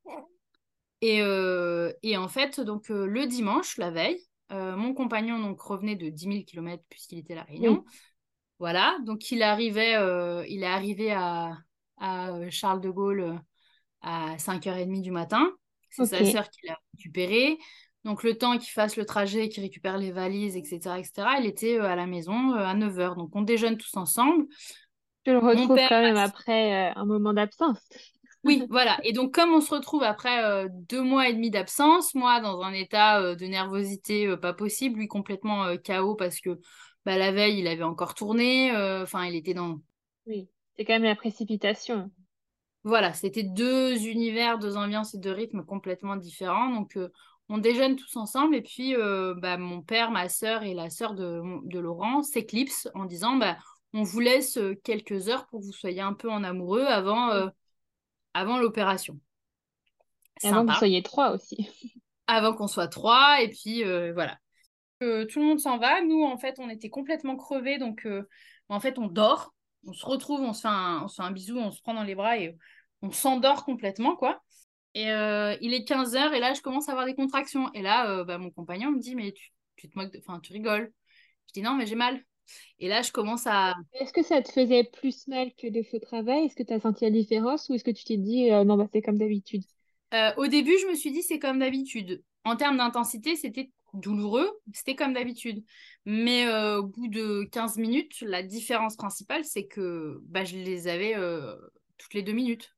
S2: Et, euh, et en fait, donc euh, le dimanche, la veille, euh, mon compagnon donc revenait de dix mille kilomètres puisqu'il était à La Réunion.
S3: Oui.
S2: Voilà, donc il arrivait, euh, il est arrivé à, à euh, Charles de Gaulle euh, à cinq heures trente du matin. C'est
S3: Ok.
S2: sa sœur qui l'a récupéré. Donc le temps qu'il fasse le trajet, qu'il récupère les valises, et cetera, et cetera, il était euh, à la maison euh, à neuf heures. Donc on déjeune tous ensemble.
S3: Je le
S2: Mon
S3: retrouve
S2: père,
S3: quand même après euh, un moment d'absence.
S2: oui, voilà. Et donc comme on se retrouve après euh, deux mois et demi d'absence, moi dans un état euh, de nervosité euh, pas possible, lui complètement euh, K O parce que bah, la veille il avait encore tourné. euh, Enfin, il était dans
S3: Oui. C'est quand même la précipitation.
S2: Voilà, c'était deux univers, deux ambiances et deux rythmes complètement différents. Donc, euh, on déjeune tous ensemble et puis euh, bah, mon père, ma sœur et la sœur de, mon- de Laurent s'éclipsent en disant bah, on vous laisse euh, quelques heures pour que vous soyez un peu en amoureux avant,
S3: Oui.
S2: euh, avant l'opération.
S3: Et avant que vous
S2: Sympa.
S3: soyez trois aussi.
S2: Avant qu'on soit trois et puis euh, voilà. Euh, tout le monde s'en va. Nous, en fait, on était complètement crevés. Donc, euh, en fait, on dort. On se retrouve, on se fait un, on se fait un bisou, on se prend dans les bras et on s'endort complètement, quoi. Et euh, il est quinze heures et là, je commence à avoir des contractions. Et là, euh, bah, mon compagnon me dit, mais tu, tu te moques, de... enfin, tu rigoles. Je dis, non, mais j'ai mal. Et là, je commence à...
S3: Est-ce que ça te faisait plus mal que de faux travail? Est-ce que tu as senti la différence ou est-ce que tu t'es dit euh, non, bah, c'est comme d'habitude?
S2: Euh, au début, je me suis dit, c'est comme d'habitude. En termes d'intensité, c'était douloureux, c'était comme d'habitude. Mais euh, au bout de quinze minutes, la différence principale, c'est que bah, je les avais euh, toutes les deux minutes.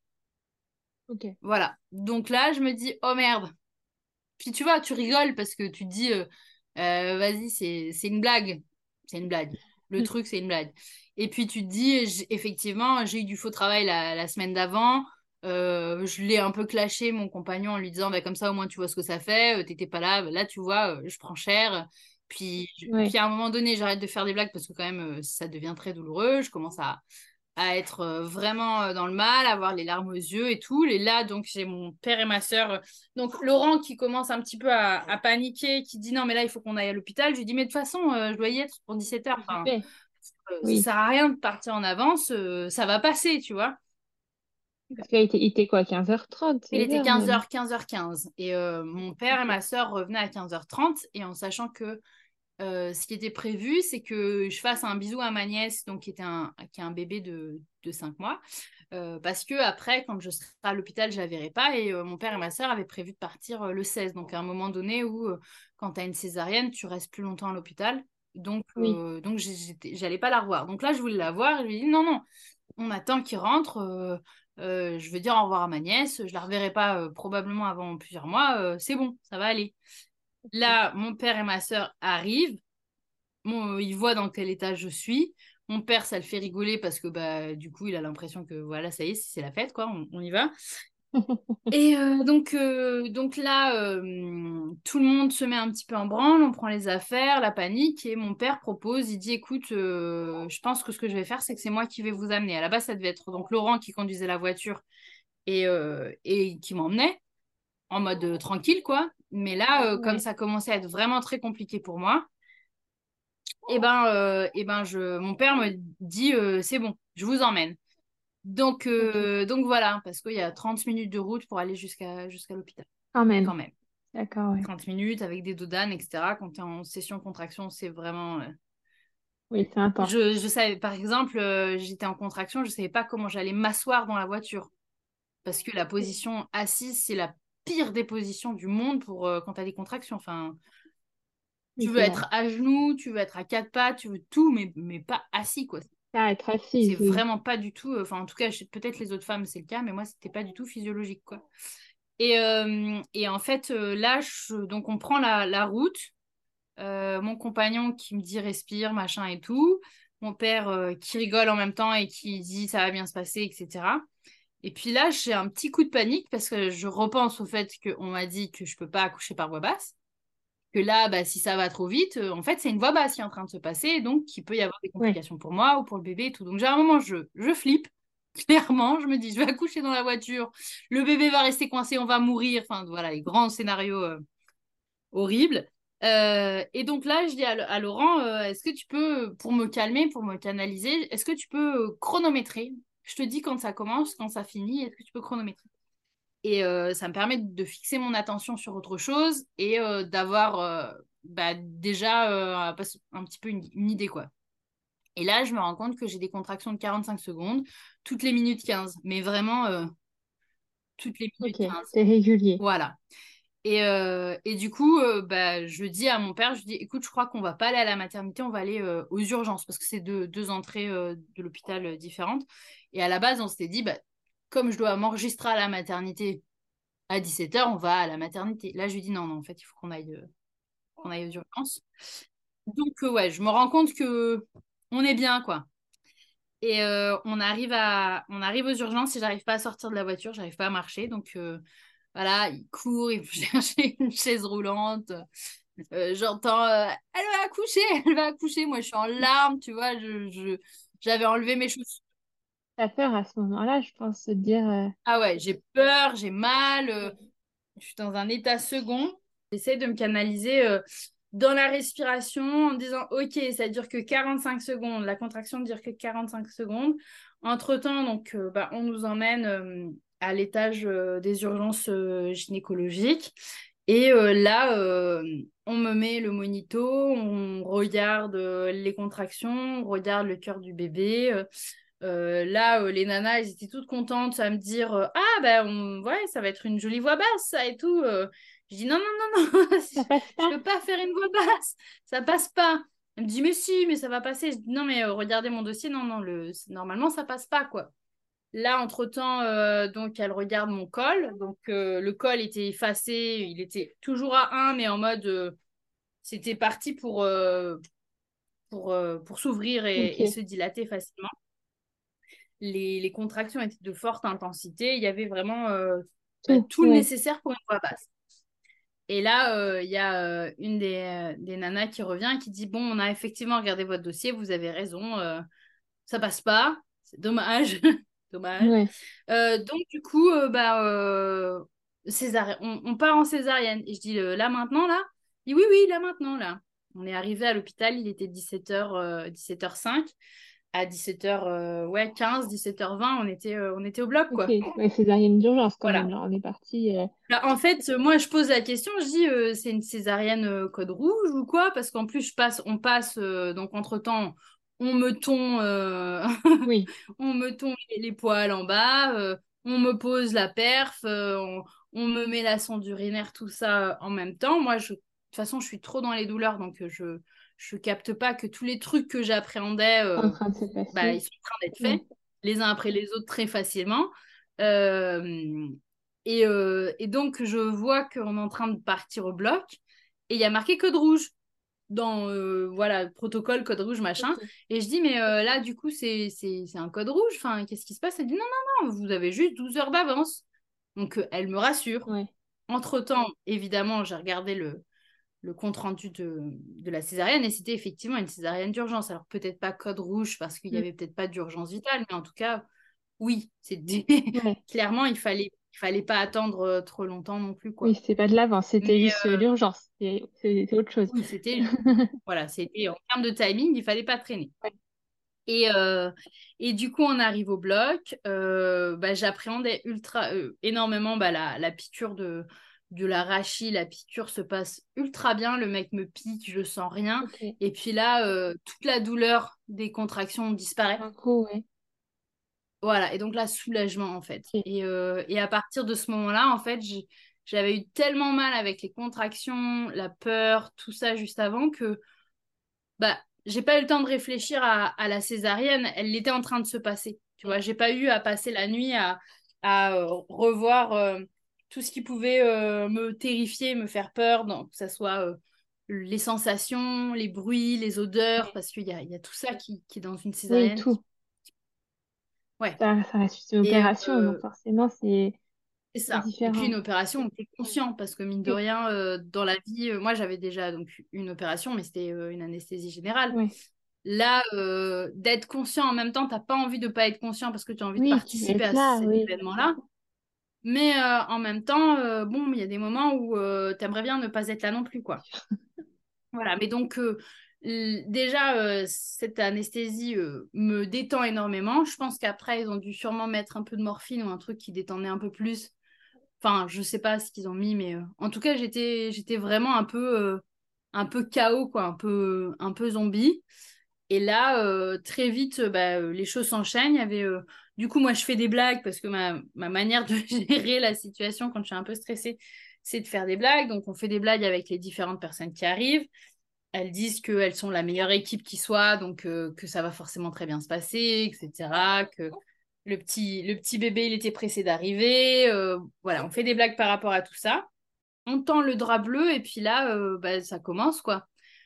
S3: Ok.
S2: Voilà. Donc là, je me dis, oh merde. Puis tu vois, tu rigoles parce que tu te dis, euh, euh, vas-y, c'est, c'est une blague. C'est une blague. Le truc, c'est une blague. Et puis tu te dis, j- effectivement, j'ai eu du faux travail la, la semaine d'avant. Euh, je l'ai un peu clashé, mon compagnon, en lui disant, bah, comme ça, au moins, tu vois ce que ça fait. Euh, t'étais pas là. Là, tu vois, euh, je prends cher. Puis, je-
S3: Ouais.
S2: puis à un moment donné, j'arrête de faire des blagues parce que quand même, euh, ça devient très douloureux. Je commence à, à être euh, vraiment euh, dans le mal, à avoir les larmes aux yeux et tout. Et là, donc, j'ai mon père et ma sœur. euh, Donc, Laurent qui commence un petit peu à, à paniquer, qui dit non, mais là, il faut qu'on aille à l'hôpital. Je lui dis, mais de toute façon, euh, je dois y être pour dix-sept heures.
S3: J'y
S2: Enfin,
S3: vais.
S2: euh, ça
S3: Oui.
S2: sert à rien de partir en avance, euh, ça va passer, tu vois.
S3: Parce qu'il était, il était quoi, quinze heures trente,
S2: Il
S3: seize
S2: était
S3: heures
S2: quinze
S3: même.
S2: heures quinze heures quinze. Et euh, mon père et
S3: Ok.
S2: ma sœur revenaient à quinze heures trente. Et en sachant que Euh, ce qui était prévu, c'est que je fasse un bisou à ma nièce, donc qui était un, qui est un bébé de, de cinq mois. Euh, parce que après, quand je serai à l'hôpital, je la verrai pas. Et euh, mon père et ma sœur avaient prévu de partir euh, le seize. Donc à un moment donné où, euh, quand tu as une césarienne, tu restes plus longtemps à l'hôpital. Donc,
S3: Oui.
S2: euh, donc j'ai- j'étais- j'allais pas la revoir. Donc là, je voulais la voir. Et je lui ai dit non, non, on attend qu'il rentre. euh, euh, je veux dire au revoir à ma nièce. Je la reverrai pas euh, probablement avant plusieurs mois. euh, c'est bon, ça va aller.
S3: Ok.
S2: Là, mon père et ma sœur arrivent. Bon, il voit dans quel état je suis. Mon père, ça le fait rigoler parce que bah, du coup, il a l'impression que voilà, ça y est, c'est la fête, quoi, on, on y va. Et euh, donc, euh, donc là, euh, tout le monde se met un petit peu en branle, on prend les affaires, la panique, et mon père propose, il dit, écoute, euh, je pense que ce que je vais faire, c'est que c'est moi qui vais vous amener. À la base, ça devait être donc Laurent qui conduisait la voiture et, euh, et qui m'emmenait en mode euh, tranquille, quoi. Mais là, euh, comme
S3: Ouais.
S2: ça commençait à être vraiment très compliqué pour moi, et ben, euh, eh ben je, mon père me dit euh, c'est bon, je vous emmène. Donc,
S3: Ok.
S2: euh, donc voilà, parce qu'il y a trente minutes de route pour aller jusqu'à jusqu'à l'hôpital,
S3: Quand même.
S2: quand même.
S3: D'accord, ouais.
S2: trente minutes avec des dodanes, et cetera. Quand tu es en session contraction, c'est vraiment. euh,
S3: Oui, c'est intense.
S2: Je, je savais, par exemple, euh, j'étais en contraction, je savais pas comment j'allais m'asseoir dans la voiture. Parce que la
S3: Oui.
S2: position assise, c'est la pire des positions du monde pour euh, quand tu as des contractions. Enfin, Tu
S3: Oui,
S2: veux
S3: c'est vrai.
S2: être à genoux, tu veux être à quatre pattes, tu veux tout, mais, mais pas assis, quoi.
S3: Ah, être
S2: C'est
S3: assise, oui.
S2: vraiment pas du tout, enfin en tout cas, je- peut-être les autres femmes c'est le cas, mais moi c'était pas du tout physiologique quoi. Et, euh, et en fait euh, là, je- donc on prend la, la route, euh, mon compagnon qui me dit respire, machin et tout, mon père euh, qui rigole en même temps et qui dit ça va bien se passer, et cetera. Et puis là, j'ai un petit coup de panique parce que je repense au fait qu'on m'a dit que je peux pas accoucher par voie basse, que là, bah, si ça va trop vite, euh, en fait, c'est une voie basse qui est en train de se passer, et donc qu'il peut y avoir des
S3: Ouais.
S2: complications pour moi ou pour le bébé et tout. Donc, j'ai un moment, je, je flippe, clairement, je me dis, je vais accoucher dans la voiture, le bébé va rester coincé, on va mourir, enfin, voilà, les grands scénarios euh, horribles. Euh, et donc là, je dis à, à Laurent, euh, est-ce que tu peux, pour me calmer, pour me canaliser, est-ce que tu peux euh, chronométrer? Je te dis quand ça commence, quand ça finit, est-ce que tu peux chronométrer? Et euh, ça me permet de fixer mon attention sur autre chose et euh, d'avoir euh, bah, déjà euh, un petit peu une, une idée, quoi. Et là, je me rends compte que j'ai des contractions de quarante-cinq secondes, toutes les minutes quinze, mais vraiment euh, toutes les minutes
S3: Ok,
S2: quinze.
S3: c'est régulier.
S2: Voilà. Et, euh, et du coup, euh, bah, je dis à mon père, je dis, écoute, je crois qu'on va pas aller à la maternité, on va aller euh, aux urgences, parce que c'est deux, deux entrées euh, de l'hôpital euh, différentes. Et à la base, on s'était dit, bah, comme je dois m'enregistrer à la maternité à dix-sept heures, on va à la maternité. Là, je lui dis non, non, en fait, il faut qu'on aille, euh, qu'on aille aux urgences. Donc, euh, ouais, je me rends compte que on est bien, quoi. Et euh, on arrive à, on arrive aux urgences et j'arrive pas à sortir de la voiture, j'arrive pas à marcher. Donc, euh, voilà, il court, il faut chercher une chaise roulante. Euh, j'entends, euh, elle va accoucher, elle va accoucher. Moi, je suis en larmes, tu vois. Je, je- j'avais enlevé mes chaussures.
S3: T'as peur à ce moment-là, je pense, de te dire. euh,
S2: Ah ouais, j'ai peur, j'ai mal. euh,
S3: Oui.
S2: je suis dans un état second. J'essaie de me canaliser euh, dans la respiration en disant, OK, ça dure que quarante-cinq secondes. La contraction ne dure que quarante-cinq secondes. Entre-temps, donc, euh, bah, on nous emmène euh, à l'étage euh, des urgences euh, gynécologiques. Et euh, là, euh, on me met le monito, on regarde euh, les contractions, on regarde le cœur du bébé. euh, euh, là, euh, les nanas, elles étaient toutes contentes à me dire euh, ah, ben, on- ouais, ça va être une jolie voix basse, ça et tout. Euh, je dis non, non, non, non,
S3: Ça passe
S2: je
S3: pas?
S2: peux pas faire une voix basse, ça passe pas. Elle me dit mais si, mais ça va passer. Je dis non, mais euh, regardez mon dossier, non, non, le... normalement, ça passe pas, quoi. Là, entre-temps, euh, donc, elle regarde mon col. Donc, euh, le col était effacé, il était toujours à un, mais en mode, euh, c'était parti pour, euh, pour, euh, pour s'ouvrir et, et
S3: Ok.
S2: se dilater facilement. Les, les contractions étaient de forte intensité. Il y avait vraiment euh, bah,
S3: Tout,
S2: tout le
S3: ouais.
S2: nécessaire pour une voix basse. Et là, euh, il y a euh, une des, euh, des nanas qui revient et qui dit, bon, on a effectivement regardé votre dossier, vous avez raison, euh, ça passe pas, c'est dommage, dommage.
S3: Ouais.
S2: Euh, donc, du coup, euh, bah, euh, césarien- on, on part en césarienne. Et je dis, euh, là maintenant, là? Il dit, oui, oui, là maintenant, là. On est arrivé à l'hôpital, il était dix-sept heures, euh, dix-sept heures cinq. À dix-sept heures, euh, ouais, quinze, dix-sept heures vingt, on était, euh, on était au bloc,
S3: Ok.
S2: quoi.
S3: Ouais, césarienne d'urgence quand même,
S2: Voilà.
S3: là. On est parti. euh,
S2: Là, en fait, euh, moi, je pose la question, je dis, euh, c'est une césarienne euh, code rouge ou quoi? Parce qu'en plus, je passe, on passe, euh, donc entre-temps, on me tond, euh,
S3: Oui.
S2: on me tond les, les poils en bas, euh, on me pose la perf, euh, on, on me met la sonde urinaire, tout ça euh, en même temps. Moi, je, de toute façon, je suis trop dans les douleurs, donc euh, je je capte pas que tous les trucs que j'appréhendais,
S3: En
S2: euh,
S3: train de se
S2: bah, ils
S3: passer.
S2: sont en train d'être faits,
S3: Ouais.
S2: les uns après les autres, très facilement. Euh, et, euh, et donc, je vois qu'on est en train de partir au bloc et il y a marqué code rouge dans euh, voilà, protocole, code rouge, machin.
S3: Ok.
S2: Et je dis, mais euh, là, du coup, c'est c'est- c'est un code rouge. Enfin, qu'est-ce qui se passe? Elle dit, non, non, non, vous avez juste douze heures d'avance. Donc, euh, elle me rassure.
S3: Ouais.
S2: Entre-temps, évidemment, j'ai regardé le, le compte-rendu de, de la césarienne et c'était effectivement une césarienne d'urgence. Alors, peut-être pas code rouge parce qu'il n'y
S3: Mm.
S2: avait peut-être pas d'urgence vitale, mais en tout cas, oui, c'était
S3: Ouais.
S2: clairement, il fallait, il fallait pas attendre euh, trop longtemps non plus,
S3: Oui,
S2: quoi.
S3: c'est pas de l'avance,
S2: Mais
S3: c'était juste euh,
S2: euh,
S3: l'urgence. C'est c'est- c'est autre chose.
S2: oui, c'était, voilà, c'était en termes de timing, il fallait pas traîner.
S3: Ouais.
S2: Et, euh, et du coup, on arrive au bloc. Euh, bah, j'appréhendais ultra, euh, énormément bah, la, la piqûre de, de la rachis. La piqûre se passe ultra bien. Le mec me pique, je sens rien.
S3: Ok.
S2: Et puis là, euh, toute la douleur des contractions disparaît.
S3: Un coup, ouais.
S2: Voilà, et donc là, soulagement en fait.
S3: Ok.
S2: Et, euh, et à partir de ce moment-là, en fait, j'ai j'avais eu tellement mal avec les contractions, la peur, tout ça juste avant que bah, j'ai pas eu le temps de réfléchir à, à la césarienne. Elle était en train de se passer. Tu vois, j'ai pas eu à passer la nuit à, à euh, revoir euh, tout ce qui pouvait euh, me terrifier, me faire peur, donc, que ce soit euh, les sensations, les bruits, les odeurs,
S3: Ouais.
S2: parce qu'il y a, il y a tout ça qui, qui est dans une
S3: Oui,
S2: césarienne.
S3: tout.
S2: Ouais.
S3: Ça, ça reste une
S2: Et
S3: opération, donc
S2: euh,
S3: forcément, c'est
S2: c'est
S3: c'est
S2: ça. Et puis
S3: différent.
S2: une opération, on était conscient parce que mine de
S3: Oui,
S2: rien, euh, dans la vie, euh, moi j'avais déjà donc une opération, mais c'était euh, une anesthésie générale.
S3: ouais.
S2: Là, euh, d'être conscient en même temps, t'as pas envie de pas être conscient parce que tu as envie de
S3: Oui, tu veux
S2: participer
S3: être
S2: à
S3: là,
S2: cet
S3: oui.
S2: événement-là. Mais euh, en même temps, euh, bon, il y a des moments où euh, t'aimerais bien ne pas être là non plus, quoi. Voilà, mais donc euh, l- déjà, euh, cette anesthésie euh, me détend énormément. Je pense qu'après, ils ont dû sûrement mettre un peu de morphine ou un truc qui détendait un peu plus. Enfin, je sais pas ce qu'ils ont mis, mais euh, en tout cas, j'étais, j'étais vraiment un peu, euh, un peu K O, quoi, un peu, un peu zombie. Et là, euh, très vite, euh, bah, euh, les choses s'enchaînent. Il y avait, euh, du coup, moi, je fais des blagues parce que ma, ma manière de gérer la situation quand je suis un peu stressée, c'est de faire des blagues. Donc, on fait des blagues avec les différentes personnes qui arrivent. Elles disent qu'elles sont la meilleure équipe qui soit, donc euh, que ça va forcément très bien se passer, et cetera. Que le petit, le petit bébé, il était pressé d'arriver. Euh, voilà, on fait des blagues par rapport à tout ça. On tend le drap bleu et puis là, euh, bah, ça commence, quoi.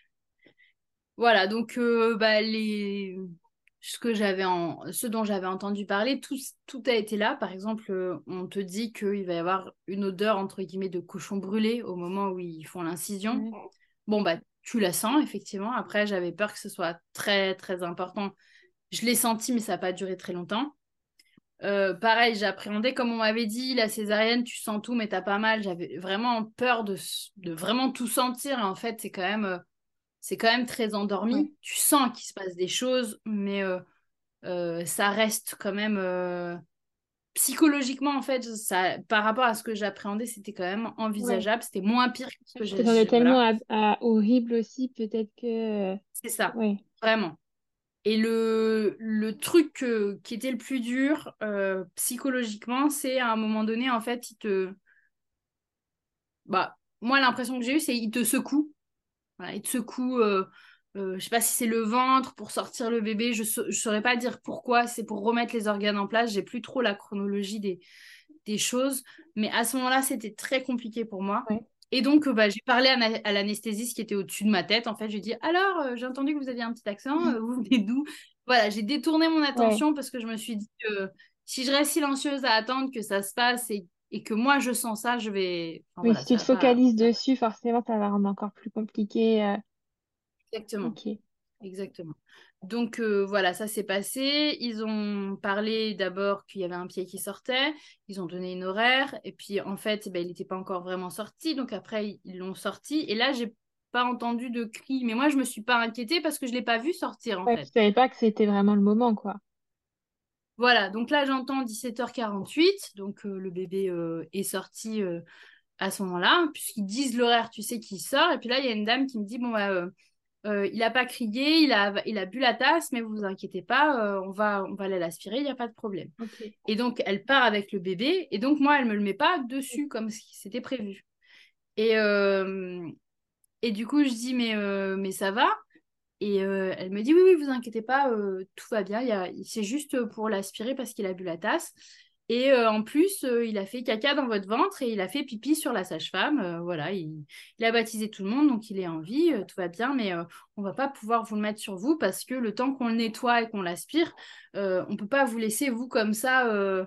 S2: Voilà, donc euh, bah, les... ce que j'avais en... ce dont j'avais entendu parler, tout, tout a été là. Par exemple, euh, on te dit qu'il va y avoir une odeur, entre guillemets, de cochon brûlé au moment où ils font l'incision.
S3: Ouais.
S2: Bon, bah, tu la sens, effectivement. Après, j'avais peur que ce soit très, très important. Je l'ai senti, mais ça n'a pas duré très longtemps. Euh, pareil, j'appréhendais, comme on m'avait dit, la césarienne, tu sens tout, mais t'as pas mal. J'avais vraiment peur de, de vraiment tout sentir. Et en fait, c'est quand même, euh, c'est quand même très
S3: Ouais.
S2: endormi. Tu sens qu'il se passe des choses, mais euh, euh, ça reste quand même... euh, psychologiquement, en fait, ça, par rapport à ce que j'appréhendais, c'était quand même
S3: Ouais.
S2: envisageable. C'était moins pire que ce que
S3: Tu
S2: j'ai...
S3: t'attendais
S2: j'ai-
S3: tellement
S2: Voilà,
S3: à, à horrible aussi, peut-être que... euh,
S2: c'est ça,
S3: Ouais.
S2: vraiment. Et le, le truc euh, qui était le plus dur euh, psychologiquement, c'est à un moment donné, en fait, il te... Bah, moi, l'impression que j'ai eue, c'est il te secoue. Voilà, il te secoue, euh, euh, je sais pas si c'est le ventre pour sortir le bébé, je ne saurais pas dire pourquoi, c'est pour remettre les organes en place. J'ai plus trop la chronologie des, des choses. Mais à ce moment-là, c'était très compliqué pour moi.
S3: Ouais.
S2: Et donc, euh, bah, j'ai parlé à, na- à l'anesthésiste qui était au-dessus de ma tête. En fait, j'ai dit, alors, euh, j'ai entendu que vous aviez un petit accent, euh, vous venez d'où? Voilà, j'ai détourné mon
S3: Ouais.
S2: attention parce que je me suis dit que si je reste silencieuse à attendre que ça se passe et, et que moi, je sens ça, je vais... Enfin,
S3: Oui,
S2: voilà,
S3: si tu
S2: ça
S3: te
S2: va pas...
S3: focalises
S2: ça va pas.
S3: dessus, forcément, ça va rendre encore plus compliqué. euh,
S2: Exactement.
S3: Ok.
S2: Exactement. Donc euh, voilà, ça s'est passé. Ils ont parlé d'abord qu'il y avait un pied qui sortait. Ils ont donné une horaire. Et puis en fait, eh ben, il n'était pas encore vraiment sorti. Donc après, ils l'ont sorti. Et là, j'ai pas entendu de cri. Mais moi, je me suis pas inquiétée parce que je l'ai pas vu sortir en
S3: Ouais, tu
S2: fait.
S3: savais pas que c'était vraiment le moment, quoi.
S2: Voilà, donc là, j'entends dix-sept heures quarante-huit. Donc euh, le bébé euh, est sorti euh, à ce moment-là, puisqu'ils disent l'horaire, tu sais, qu'il sort. Et puis là, il y a une dame qui me dit, bon, bah, euh, Euh, il n'a pas crié, il a, il a bu la tasse, mais vous vous inquiétez pas, euh, on va, on va aller l'aspirer, il n'y a pas de problème.
S3: Ok.
S2: Et donc, elle part avec le bébé, et donc moi, elle ne me le met pas dessus comme c'était prévu. Et, euh, et du coup, je dis, mais, euh, mais ça va? Et euh, elle me dit, oui, oui, vous inquiétez pas, euh, tout va bien, il y a- c'est juste pour l'aspirer parce qu'il a bu la tasse. Et euh, en plus, euh, il a fait caca dans votre ventre et il a fait pipi sur la sage-femme. Euh, voilà, il, il a baptisé tout le monde, donc il est en vie, euh, tout va bien, mais euh, on va pas pouvoir vous le mettre sur vous parce que le temps qu'on le nettoie et qu'on l'aspire, euh, on peut pas vous laisser, vous, comme ça, euh,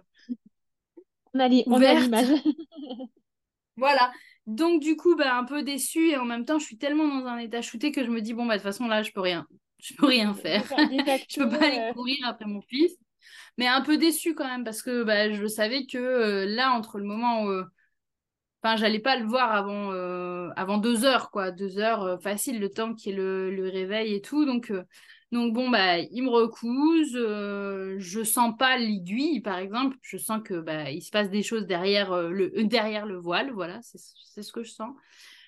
S3: On a l'i- on a
S2: ouverte.
S3: l'image.
S2: Voilà. Donc, du coup, bah, un peu déçue et en même temps, je suis tellement dans un état shooté que je me dis, bon, bah, de toute façon, là, je peux rien. Je peux rien
S3: De,
S2: faire.
S3: fa- de
S2: Je
S3: facto,
S2: peux pas aller
S3: euh,
S2: courir après mon fils. Mais un peu déçue quand même parce que bah, je savais que euh, là, entre le moment où... euh, Enfin, j'allais pas le voir avant, euh, avant deux heures, quoi. Deux heures, euh, facile, le temps qu'il y ait le, le réveil et tout. Donc, euh, donc bon, bah, il me recouse. Euh, je sens pas l'aiguille, par exemple. Je sens que bah, il se passe des choses derrière, euh, le, euh, derrière le voile. Voilà, c'est c'est ce que je sens.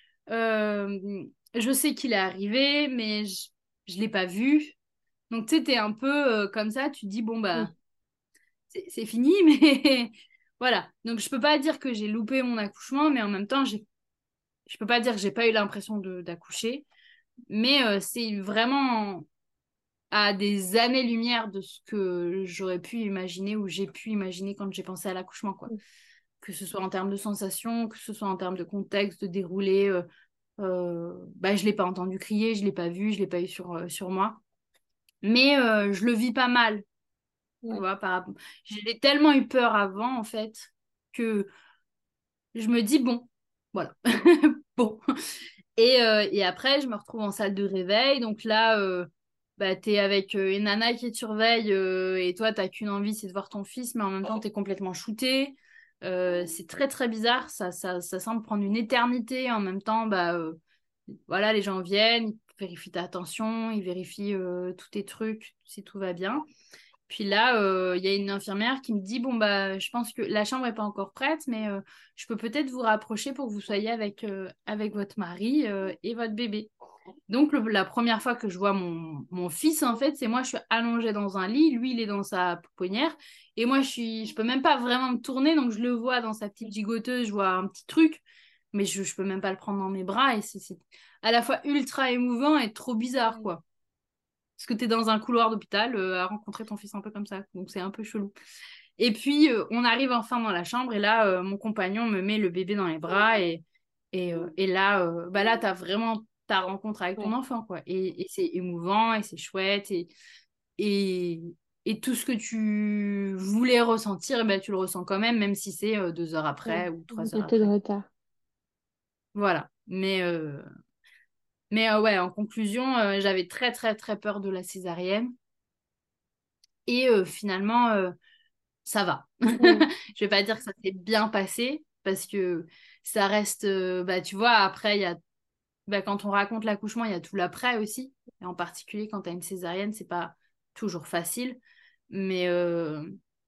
S2: Euh, je sais qu'il est arrivé, mais je, je l'ai pas vu. Donc, tu sais, t'es un peu euh, comme ça. Tu te dis, bon, bah,
S3: oui.
S2: c'est c'est fini, mais Voilà. Donc, je peux pas dire que j'ai loupé mon accouchement, mais en même temps, j'ai... je peux pas dire que j'ai pas eu l'impression de... d'accoucher. Mais euh, c'est vraiment à des années-lumière de ce que j'aurais pu imaginer ou j'ai pu imaginer quand j'ai pensé à l'accouchement, quoi.
S3: Mm.
S2: Que ce soit en termes de sensations, que ce soit en termes de contexte, de déroulé. Euh, euh, bah, je l'ai pas entendu crier, je l'ai pas vu, je l'ai pas eu sur, euh, sur moi. Mais euh, je le vis pas mal, tu
S3: Ouais.
S2: vois, par rapport... J'ai tellement eu peur avant, en fait, que je me dis, bon, voilà, bon. Et, euh, et après, je me retrouve en salle de réveil. Donc là, euh, bah, tu es avec euh, une nana qui te surveille euh, et toi, tu qu'une envie, c'est de voir ton fils, mais en même temps, tu es complètement shooté. Euh, c'est très, très bizarre. Ça, ça, ça semble prendre une éternité. En même temps, bah, euh, voilà, les gens viennent, ils vérifient ta tension, ils vérifient euh, tous tes trucs, si tout va bien. Puis là, euh, il y a une infirmière qui me dit, bon, bah, je pense que la chambre n'est pas encore prête, mais euh, je peux peut-être vous rapprocher pour que vous soyez avec, euh, avec votre mari euh, et votre bébé. Donc, le- la première fois que je vois mon, mon fils, en fait, c'est moi, je suis allongée dans un lit, lui, il est dans sa pouponnière, et moi, je suis, je peux même pas vraiment me tourner, donc je le vois dans sa petite gigoteuse, je vois un petit truc, mais je, je peux même pas le prendre dans mes bras, et c'est c'est à la fois ultra émouvant et trop bizarre,
S3: Ouais.
S2: quoi. Parce que tu es dans un couloir d'hôpital euh, à rencontrer ton fils un peu comme ça. Donc c'est un peu chelou. Et puis euh, on arrive enfin dans la chambre et là, euh, mon compagnon me met le bébé dans les bras et, et, euh, et là, euh, bah là tu as vraiment ta rencontre avec ton
S3: Ouais.
S2: enfant, quoi. Et, et c'est émouvant et c'est chouette et, et, et tout ce que tu voulais ressentir, eh ben, tu le ressens quand même, même si c'est euh, deux heures
S3: Ouais.
S2: après ou trois heures
S3: Un peu de
S2: après.
S3: retard.
S2: Voilà. Mais, euh, mais euh, ouais, en conclusion, euh, j'avais très très très peur de la césarienne. Et euh, finalement, euh, ça va.
S3: Ouais.
S2: Je vais pas dire que ça s'est bien passé parce que ça reste, euh, bah, tu vois, après, il y a, bah, quand on raconte l'accouchement, il y a tout l'après aussi. Et en particulier, quand tu as une césarienne, c'est pas toujours facile. Mais euh,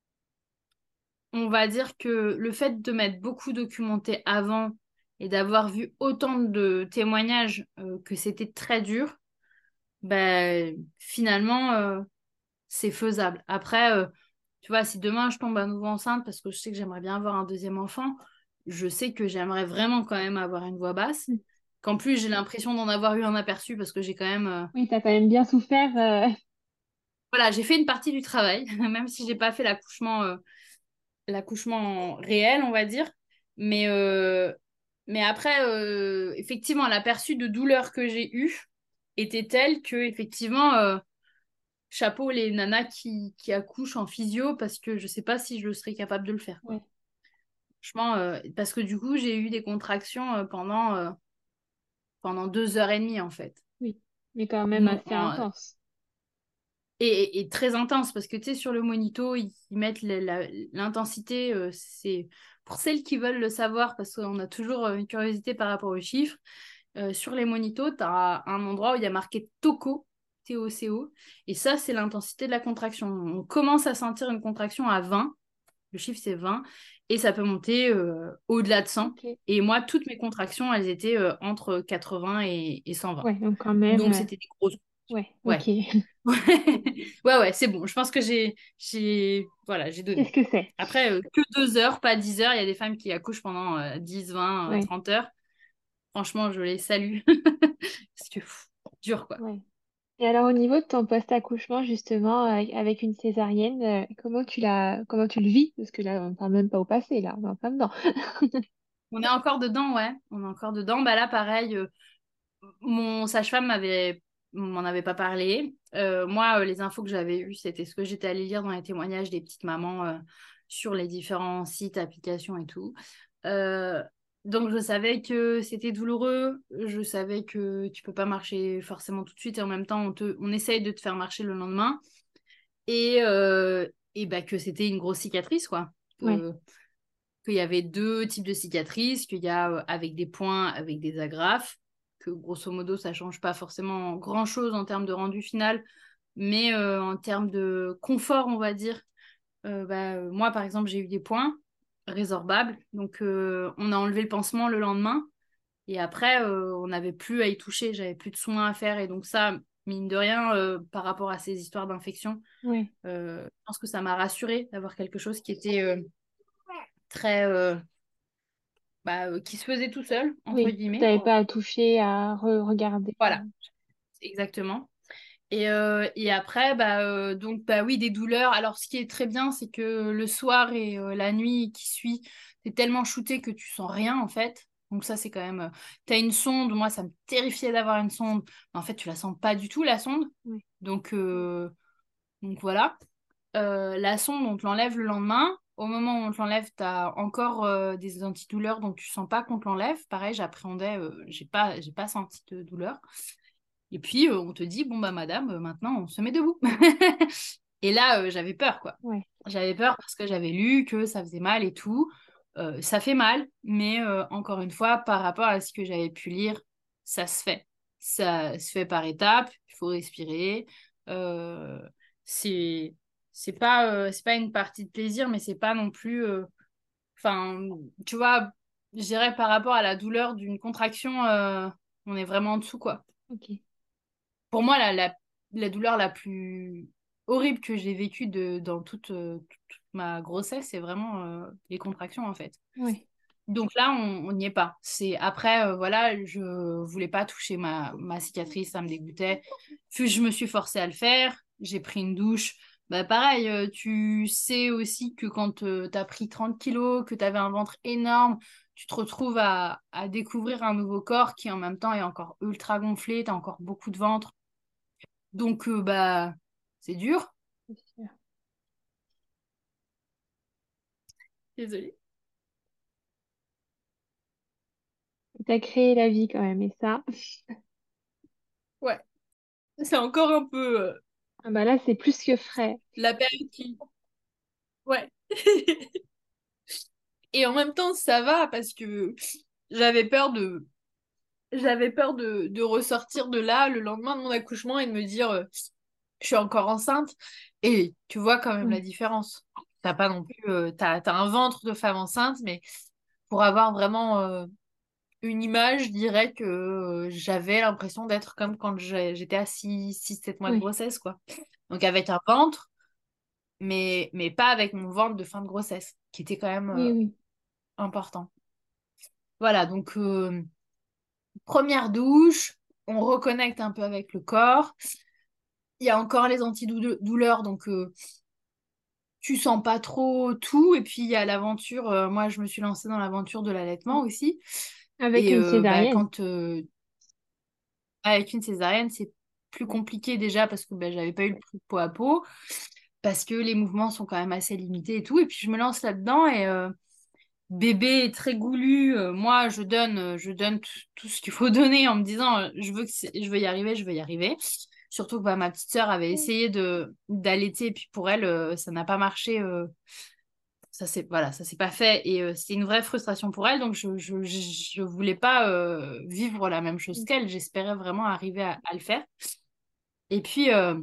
S2: on va dire que le fait de m'être beaucoup documenté avant et d'avoir vu autant de témoignages euh, que c'était très dur, bah, finalement, euh, c'est faisable. Après, euh, tu vois, si demain je tombe à nouveau enceinte, parce que je sais que j'aimerais bien avoir un deuxième enfant, je sais que j'aimerais vraiment quand même avoir une voix basse.
S3: Mm.
S2: Qu'en plus, j'ai l'impression d'en avoir eu un aperçu parce que j'ai quand même. euh,
S3: Oui, t'as quand même bien souffert. euh,
S2: Voilà, j'ai fait une partie du travail, même si j'ai pas fait l'accouchement euh, l'accouchement réel, on va dire. Mais, euh, mais après, euh, effectivement, l'aperçu de douleur que j'ai eu était tel que, effectivement, euh, chapeau les nanas qui, qui accouchent en physio parce que je sais pas si je serais capable de le faire, quoi.
S3: Ouais.
S2: Franchement, euh, parce que du coup, j'ai eu des contractions euh, pendant, euh, pendant deux heures et demie, en fait.
S3: Oui. Mais quand même
S2: Non,
S3: assez
S2: en-
S3: intense.
S2: et, et très intense, parce que tu sais, sur le monito, ils, ils mettent la- la- l'intensité, euh, c'est pour celles qui veulent le savoir, parce qu'on a toujours euh, une curiosité par rapport aux chiffres. Euh, sur les monitos, tu as un endroit où il y a marqué TOCO, T O C O, et ça, c'est l'intensité de la contraction. On commence à sentir une contraction à vingt. Le chiffre, c'est vingt. Et ça peut monter euh, au-delà de cent.
S3: Ok.
S2: Et moi, toutes mes contractions, elles étaient euh, entre quatre-vingts et, et cent vingt.
S3: Ouais, donc quand même.
S2: Donc,
S3: euh,
S2: c'était des grosses.
S3: Ouais, ok.
S2: Ouais. Ouais, ouais, ouais, c'est bon. Je pense que j'ai, j'ai, voilà, j'ai
S3: C'est
S2: donné.
S3: ce que c'est.
S2: Après, euh, que deux heures, pas dix heures. Il y a des femmes qui accouchent pendant euh, dix, vingt, euh,
S3: Ouais,
S2: trente heures. Franchement, je les salue. Parce que, pff, dur, quoi.
S3: ouais. Et alors, au niveau de ton post-accouchement, justement, avec, avec une césarienne, euh, comment tu l'as, comment tu le vis? Parce que là, on parle même pas au passé, là, on est en plein dedans.
S2: On est encore dedans, ouais. On est encore dedans. Bah là, pareil, euh, mon sage-femme m'avait m'en avait pas parlé. Euh, moi, euh, les infos que j'avais eues, c'était ce que j'étais allée lire dans les témoignages des petites mamans euh, sur les différents sites, applications et tout. Euh, donc, je savais que c'était douloureux. Je savais que tu peux pas marcher forcément tout de suite et en même temps, on, te, on essaye de te faire marcher le lendemain. Et, euh, et bah, que c'était une grosse cicatrice, quoi.
S3: Ouais,
S2: Que, qu'il y avait deux types de cicatrices, qu'il y a euh, avec des points, avec des agrafes, que grosso modo, ça change pas forcément grand-chose en termes de rendu final, mais euh, en termes de confort, on va dire. Euh, bah, euh, moi, par exemple, j'ai eu des points résorbables, donc euh, on a enlevé le pansement le lendemain, et après, euh, on n'avait plus à y toucher, j'avais plus de soins à faire, et donc ça, mine de rien, euh, par rapport à ces histoires d'infection,
S3: ouais,
S2: euh, je pense que ça m'a rassurée d'avoir quelque chose qui était... euh, très euh, bah, euh, qui se faisait tout seul, entre
S3: Oui, tu
S2: guillemets.
S3: n'avais pas à toucher, à re- regarder.
S2: Voilà, exactement. Et, euh, et après, bah, euh, donc, bah oui, des douleurs. Alors, ce qui est très bien, c'est que le soir et euh, la nuit qui suit, t'es tellement shooté que tu sens rien, en fait. Donc ça, c'est quand même... euh, T'as une sonde. Moi, ça me terrifiait d'avoir une sonde. Mais en fait, tu la sens pas du tout, la sonde.
S3: Oui.
S2: Donc, euh, donc voilà. Euh, la sonde, on te l'enlève le lendemain. Au moment où on te l'enlève, t'as encore euh, des antidouleurs, donc tu sens pas qu'on te l'enlève. Pareil, j'appréhendais, euh, j'ai pas, j'ai pas senti de douleur. Et puis, euh, on te dit, bon, bah, madame, euh, maintenant, on se met debout. Et là, euh, j'avais peur, quoi.
S3: Ouais.
S2: J'avais peur parce que j'avais lu que ça faisait mal et tout. Euh, ça fait mal, mais euh, encore une fois, par rapport à ce que j'avais pu lire, ça se fait. Ça se fait par étapes, il faut respirer. Euh, c'est c'est pas, euh, c'est pas une partie de plaisir, mais c'est pas non plus... euh, Enfin, tu vois, je dirais par rapport à la douleur d'une contraction, euh, on est vraiment en dessous, quoi.
S3: Ok.
S2: Pour moi, la, la, la douleur la plus horrible que j'ai vécue de, dans toute, euh, toute ma grossesse, c'est vraiment euh, les contractions, en fait.
S3: Ouais.
S2: Donc là, on n'y est pas. C'est après, euh, voilà, je voulais pas toucher ma, ma cicatrice, ça me dégoûtait. Puis je me suis forcée à le faire. J'ai pris une douche. Bah pareil, euh, tu sais aussi que quand tu as pris trente kilos, que tu avais un ventre énorme, tu te retrouves à, à découvrir un nouveau corps qui en même temps est encore ultra gonflé, tu as encore beaucoup de ventre. Donc euh, bah c'est dur.
S3: C'est sûr.
S2: Désolée.
S3: T'as créé la vie quand même, et ça.
S2: Ouais, c'est encore un peu euh,
S3: Ah bah là, c'est plus que frais.
S2: la période qui... Ouais. Et en même temps, ça va parce que j'avais peur de, j'avais peur de, de ressortir de là le lendemain de mon accouchement et de me dire, euh, je suis encore enceinte. Et tu vois quand même la
S3: Ouais.
S2: différence. T'as pas non plus, euh, t'as, t'as un ventre de femme enceinte, mais pour avoir vraiment euh, une image, je dirais que euh, j'avais l'impression d'être comme quand j'ai- j'étais à six sept mois de
S3: Ouais.
S2: grossesse, quoi. Donc avec un ventre, mais, mais pas avec mon ventre de fin de grossesse, qui était quand même euh,
S3: Oui, oui.
S2: important. Voilà, donc euh, première douche, on reconnecte un peu avec le corps. Il y a encore les antidouleurs, donc euh, tu sens pas trop tout. Et puis il y a l'aventure, euh, moi je me suis lancée dans l'aventure de l'allaitement aussi.
S3: Avec
S2: Et
S3: une
S2: euh, bah,
S3: césarienne.
S2: quand euh, avec une césarienne, c'est plus
S3: Ouais.
S2: compliqué déjà parce que bah, j'avais pas eu le truc peau à peau, parce que les mouvements sont quand même assez limités et tout. Et puis je me lance là-dedans et euh, bébé est très goulu. Euh, moi, je donne, euh, je donne tout, tout ce qu'il faut donner en me disant, euh, je veux que c'est- je veux y arriver, je veux y arriver. Surtout que bah, ma petite sœur avait essayé de d'allaiter et puis pour elle, euh, ça n'a pas marché. euh, ça c'est voilà, ça s'est pas fait et euh, c'était une vraie frustration pour elle. Donc je je, je, je voulais pas euh, vivre la même chose qu'elle. J'espérais vraiment arriver à, à le faire. Et puis euh,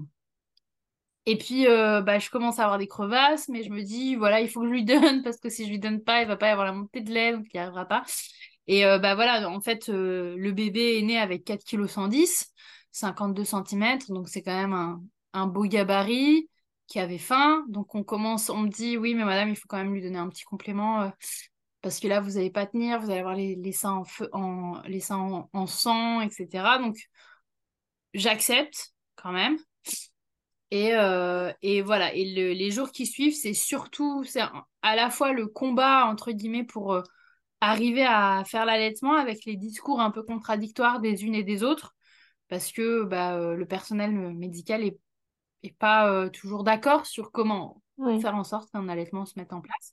S2: et puis, euh, bah, je commence à avoir des crevasses, mais je me dis, voilà, il faut que je lui donne, parce que si je lui donne pas, il va pas y avoir la montée de lait, donc il n'y arrivera pas. Et euh, bah voilà, en fait, euh, le bébé est né avec quatre virgule cent dix kilos, cinquante-deux centimètres, donc c'est quand même un, un beau gabarit, qui avait faim. Donc on commence, on me dit, oui, mais madame, il faut quand même lui donner un petit complément, euh, parce que là, vous n'allez pas tenir, vous allez avoir les, les seins en feu, en, les seins en, en sang, et cetera. Donc j'accepte quand même. Et, euh, et voilà, et le- les jours qui suivent, c'est surtout, c'est un- à la fois le combat, entre guillemets, pour euh, arriver à faire l'allaitement avec les discours un peu contradictoires des unes et des autres, parce que bah, euh, le personnel médical est, est pas euh, toujours d'accord sur comment
S3: Ouais.
S2: faire en sorte qu'un allaitement se mette en place.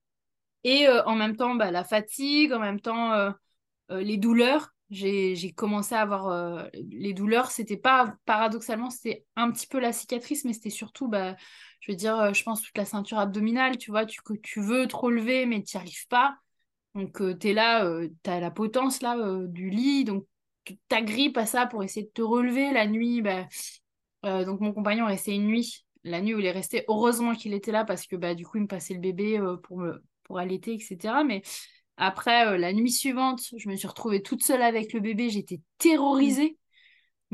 S2: Et euh, en même temps, bah, la fatigue, en même temps, euh, euh, les douleurs. J'ai, j'ai commencé à avoir euh, les douleurs. C'était pas, paradoxalement, c'était un petit peu la cicatrice, mais c'était surtout, bah, je veux dire, euh, je pense toute la ceinture abdominale, tu vois, tu, que tu veux te relever, mais tu n'y arrives pas. Donc, tu es là, tu as la potence là euh, du lit, donc tu t'agrippes à ça pour essayer de te relever la nuit. Bah, euh, donc, mon compagnon est resté une nuit. La nuit où il est resté, heureusement qu'il était là parce que bah, du coup, il me passait le bébé euh, pour, me, pour allaiter, et cetera. Mais après, euh, la nuit suivante, je me suis retrouvée toute seule avec le bébé. J'étais
S3: Ouais.
S2: terrorisée, mais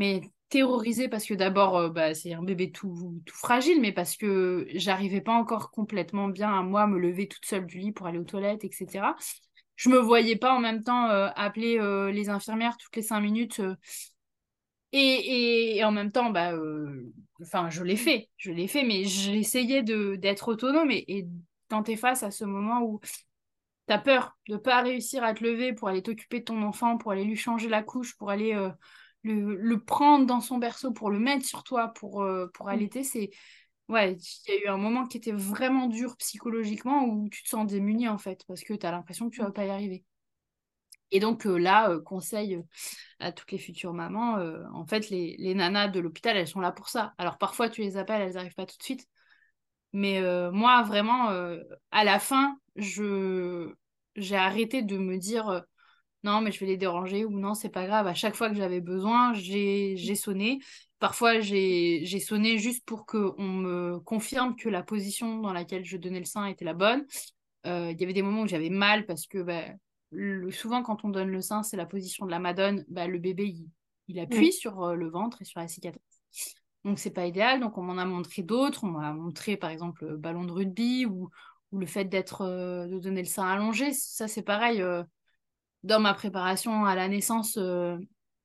S2: terrorisée parce que d'abord, euh, bah, c'est un bébé tout, tout fragile, mais parce que j'arrivais pas encore complètement bien à moi me lever toute seule du lit pour aller aux toilettes, et cetera. Je me voyais pas en même temps euh, appeler euh, les infirmières toutes les cinq minutes. euh, et, et, et en même temps, bah, euh, enfin, je l'ai fait, je l'ai fait, mais j'essayais de d'être autonome. Et, et quand t'es face à ce moment où t'as peur de pas réussir à te lever pour aller t'occuper de ton enfant, pour aller lui changer la couche, pour aller euh, le, le prendre dans son berceau, pour le mettre sur toi, pour, euh, pour
S3: Ouais.
S2: allaiter, c'est... Ouais, il y a eu un moment qui était vraiment dur psychologiquement où tu te sens démuni en fait, parce que tu as l'impression que tu vas pas y arriver. Et donc euh, là, euh, conseil euh, à toutes les futures mamans, euh, en fait, les, les nanas de l'hôpital, elles sont là pour ça. Alors parfois, tu les appelles, elles n'arrivent pas tout de suite. Mais euh, moi, vraiment, euh, à la fin, je j'ai arrêté de me dire euh, non, mais je vais les déranger ou non, c'est pas grave. À chaque fois que j'avais besoin, j'ai j'ai sonné. Parfois, j'ai j'ai sonné juste pour qu'on me confirme que la position dans laquelle je donnais le sein était la bonne. Euh, Il y avait des moments où j'avais mal parce que bah, le- souvent, quand on donne le sein, c'est la position de la madone. Bah, le bébé, il, il appuie
S3: Ouais.
S2: sur euh, le ventre et sur la cicatrice. Donc, c'est pas idéal. Donc, on m'en a montré d'autres. On m'a montré, par exemple, le ballon de rugby ou, ou le fait d'être, euh, de donner le sein allongé. Ça, c'est pareil. euh, dans ma préparation à la naissance, euh,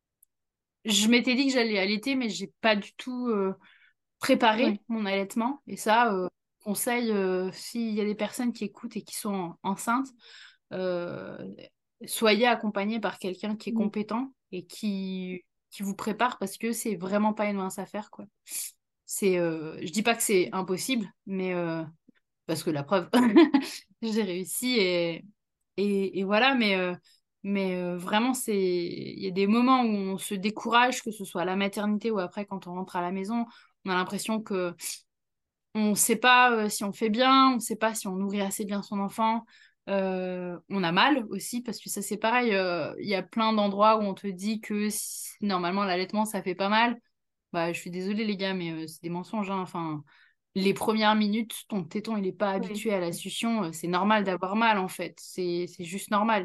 S2: je m'étais dit que j'allais allaiter, mais j'ai pas du tout euh, préparé
S3: Ouais.
S2: mon allaitement. Et ça, euh, conseil, euh, s'il y a des personnes qui écoutent et qui sont enceintes, euh, soyez accompagnés par quelqu'un qui est
S3: Mm.
S2: compétent et qui, qui vous prépare parce que c'est vraiment pas une mince affaire, quoi. C'est, euh, je dis pas que c'est impossible, mais euh, parce que la preuve, j'ai réussi et, et, et voilà, mais, euh, mais euh, vraiment, c'est, il y a des moments où on se décourage, que ce soit à la maternité ou après quand on rentre à la maison, on a l'impression que on ne sait pas euh, si on fait bien, on ne sait pas si on nourrit assez bien son enfant. Euh, on a mal aussi, parce que ça c'est pareil, euh, il y a plein d'endroits où on te dit que si- normalement l'allaitement ça fait pas mal. Bah, je suis désolée les gars, mais euh, c'est des mensonges, hein. Enfin, les premières minutes, ton téton il n'est pas
S3: Ouais.
S2: habitué à la succion, euh, c'est normal d'avoir mal en fait, c'est c'est juste normal.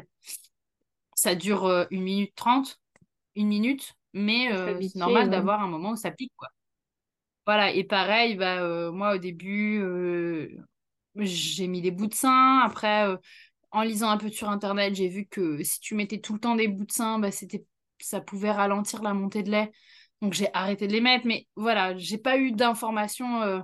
S2: Ça dure euh, une minute trente, une minute, mais
S3: On
S2: euh, c'est
S3: s'habituer,
S2: normal
S3: ouais.
S2: d'avoir un moment où ça pique, quoi. Voilà, et pareil, bah, euh, moi au début, euh, j'ai mis des bouts de sein. Après, euh, en lisant un peu sur Internet, j'ai vu que si tu mettais tout le temps des bouts de sein, bah, c'était, ça pouvait ralentir la montée de lait. Donc j'ai arrêté de les mettre. Mais voilà, j'ai pas eu d'informations. euh,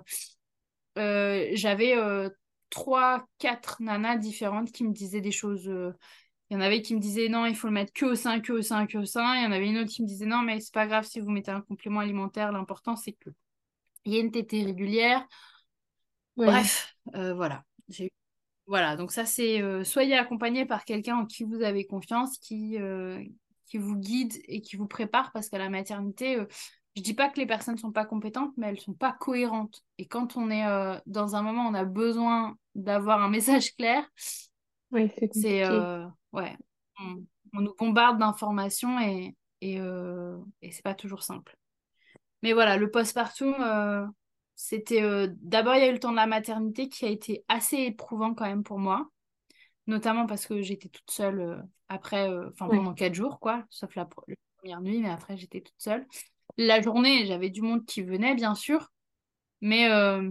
S2: euh, j'avais euh, trois, quatre nanas différentes qui me disaient des choses. euh, Il y en avait qui me disaient non, il faut le mettre que au sein, que au sein, que au sein. Il y en avait une autre qui me disait non, mais c'est pas grave si vous mettez un complément alimentaire. L'important, c'est que il y ait une tétée régulière.
S3: Ouais.
S2: Bref, euh, voilà. J'ai Voilà, donc ça c'est euh, soyez accompagné par quelqu'un en qui vous avez confiance, qui, euh, qui vous guide et qui vous prépare parce qu'à la maternité, euh, je dis pas que les personnes sont pas compétentes, mais elles sont pas cohérentes. Et quand on est euh, dans un moment où on a besoin d'avoir un message clair,
S3: Ouais, c'est
S2: c'est
S3: compliqué.
S2: euh, ouais, on, on nous bombarde d'informations et, et, euh, et c'est pas toujours simple. Mais voilà, le postpartum, euh, c'était euh, d'abord il y a eu le temps de la maternité qui a été assez éprouvant quand même pour moi notamment parce que j'étais toute seule euh, après, euh, enfin
S3: Ouais.
S2: pendant quatre jours, quoi, sauf la, pr- la première nuit, mais après j'étais toute seule. La journée, j'avais du monde qui venait, bien sûr, mais euh,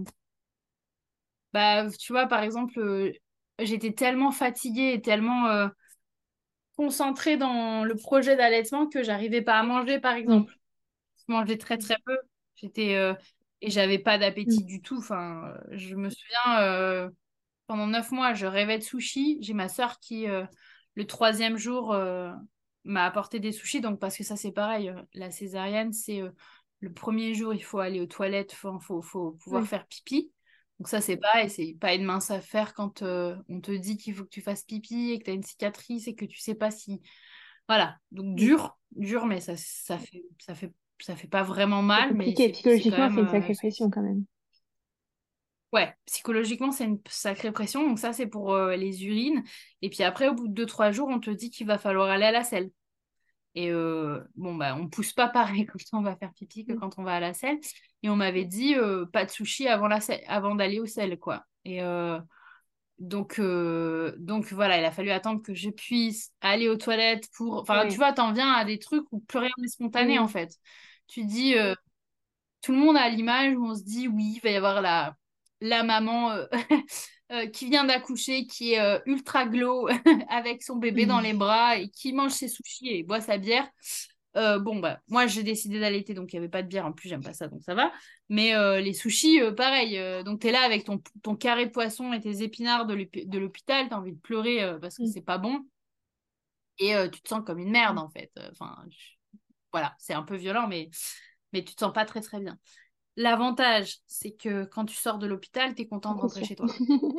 S2: bah, tu vois, par exemple, euh, j'étais tellement fatiguée et tellement euh, concentrée dans le projet d'allaitement que j'arrivais pas à manger, par
S3: Ouais.
S2: exemple. Je mangeais très très peu. J'étais euh, et j'avais pas d'appétit
S3: Mm.
S2: du tout. Enfin, euh, je me souviens. euh, Pendant neuf mois, je rêvais de sushis. J'ai ma sœur qui, euh, le troisième jour, euh, m'a apporté des sushis. Donc, parce que ça, c'est pareil. euh, La césarienne, c'est euh, le premier jour, il faut aller aux toilettes, il faut, faut, faut pouvoir
S3: Ouais.
S2: faire pipi. Donc, ça, c'est pareil. C'est pas une mince affaire quand euh, on te dit qu'il faut que tu fasses pipi et que tu as une cicatrice et que tu sais pas si. Voilà. Donc,
S3: Mm.
S2: dur, dur, mais ça, ça fait, ça fait, ça fait pas vraiment
S3: C'est
S2: mal, mais
S3: compliqué.
S2: c'est c'est quand
S3: Psychologiquement,
S2: même.
S3: c'est une
S2: euh,
S3: sacrée pression quand même.
S2: Ouais, psychologiquement, c'est une sacrée pression. Donc ça, c'est pour euh, les urines. Et puis après, au bout de deux, trois jours, on te dit qu'il va falloir aller à la selle. Et euh, bon, bah, on pousse pas pareil quand on va faire pipi que
S3: Mm.
S2: quand on va à la selle. Et on m'avait dit euh, pas de sushi avant la selle- avant d'aller au sel, quoi. Et euh, donc, euh, donc voilà, il a fallu attendre que je puisse aller aux toilettes pour... Enfin, tu
S3: Ouais.
S2: vois, t'en viens à des trucs où plus rien n'est
S3: Oui,
S2: spontané, en
S3: oui.
S2: fait. tu dis, euh, tout le monde a l'image où on se dit, oui, il va y avoir la, la maman euh, euh, qui vient d'accoucher, qui est euh, ultra glow avec son bébé dans les bras et qui mange ses sushis et boit sa bière. Euh, bon, bah, moi, j'ai décidé d'allaiter, donc il n'y avait pas de bière. En plus, j'aime pas ça, donc ça va. Mais euh, les sushis, euh, pareil. Euh, donc, tu es là avec ton, ton carré de poisson et tes épinards de l'hôpi- de l'hôpital. Tu as envie de pleurer euh, parce que
S3: Mm.
S2: c'est pas bon. Et euh, tu te sens comme une merde, en fait. Enfin, je- voilà, c'est un peu violent, mais, mais tu te sens pas très, très bien. L'avantage, c'est que quand tu sors de l'hôpital, tu es content de
S3: C'est
S2: rentrer
S3: sûr.
S2: chez toi.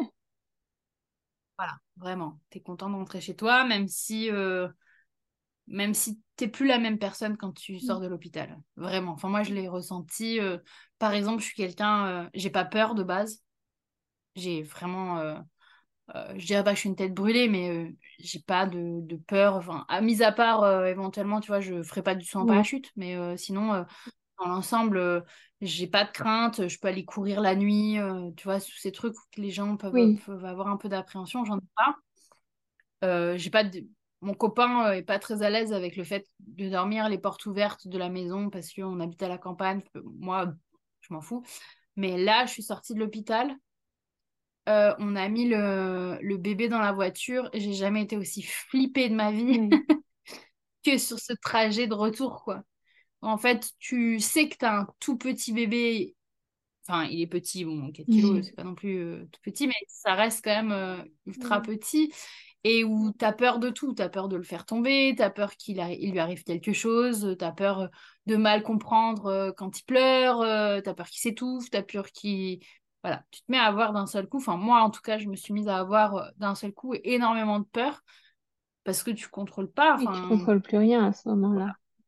S2: Voilà, vraiment. Tu es content de rentrer chez toi, même si, euh, même si t'es plus la même personne quand tu
S3: Mm.
S2: sors de l'hôpital. Vraiment. Enfin, moi, je l'ai ressenti. euh, Par exemple, je suis quelqu'un, euh, j'ai pas peur de base. J'ai vraiment, euh, euh, je dirais pas que je suis une tête brûlée, mais euh, j'ai pas de, de peur. Enfin, à mis à part, euh, éventuellement, tu vois, je ferai pas du saut en
S3: Ouais.
S2: parachute, mais euh, sinon, euh, dans l'ensemble, euh, j'ai pas de crainte. Je peux aller courir la nuit, euh, tu vois, tous ces trucs où les gens peuvent,
S3: Oui.
S2: peuvent avoir un peu d'appréhension, j'en ai pas. Euh, j'ai pas de... Mon copain euh, est pas très à l'aise avec le fait de dormir les portes ouvertes de la maison parce qu'on habite à la campagne. Moi, je m'en fous. Mais là, je suis sortie de l'hôpital. Euh, on a mis le, le bébé dans la voiture. J'ai jamais été aussi flippée de ma vie
S3: Ouais.
S2: que sur ce trajet de retour, quoi. En fait, tu sais que tu as un tout petit bébé. Enfin, il est petit, bon, quatre kilos, c'est pas non plus euh, tout petit, mais ça reste quand même euh, ultra
S3: Mm.
S2: petit. Et où tu as peur de tout. Tu as peur de le faire tomber, tu as peur qu'il arri- il lui arrive quelque chose, tu as peur euh, de mal comprendre euh, quand il pleure, tu as peur qu'il s'étouffe, tu as peur qu'il... Voilà, tu te mets à avoir d'un seul coup, enfin moi en tout cas, je me suis mise à avoir euh, d'un seul coup énormément de peur parce que tu contrôles pas,
S3: Et tu
S2: enfin
S3: contrôles plus rien à ce moment-là.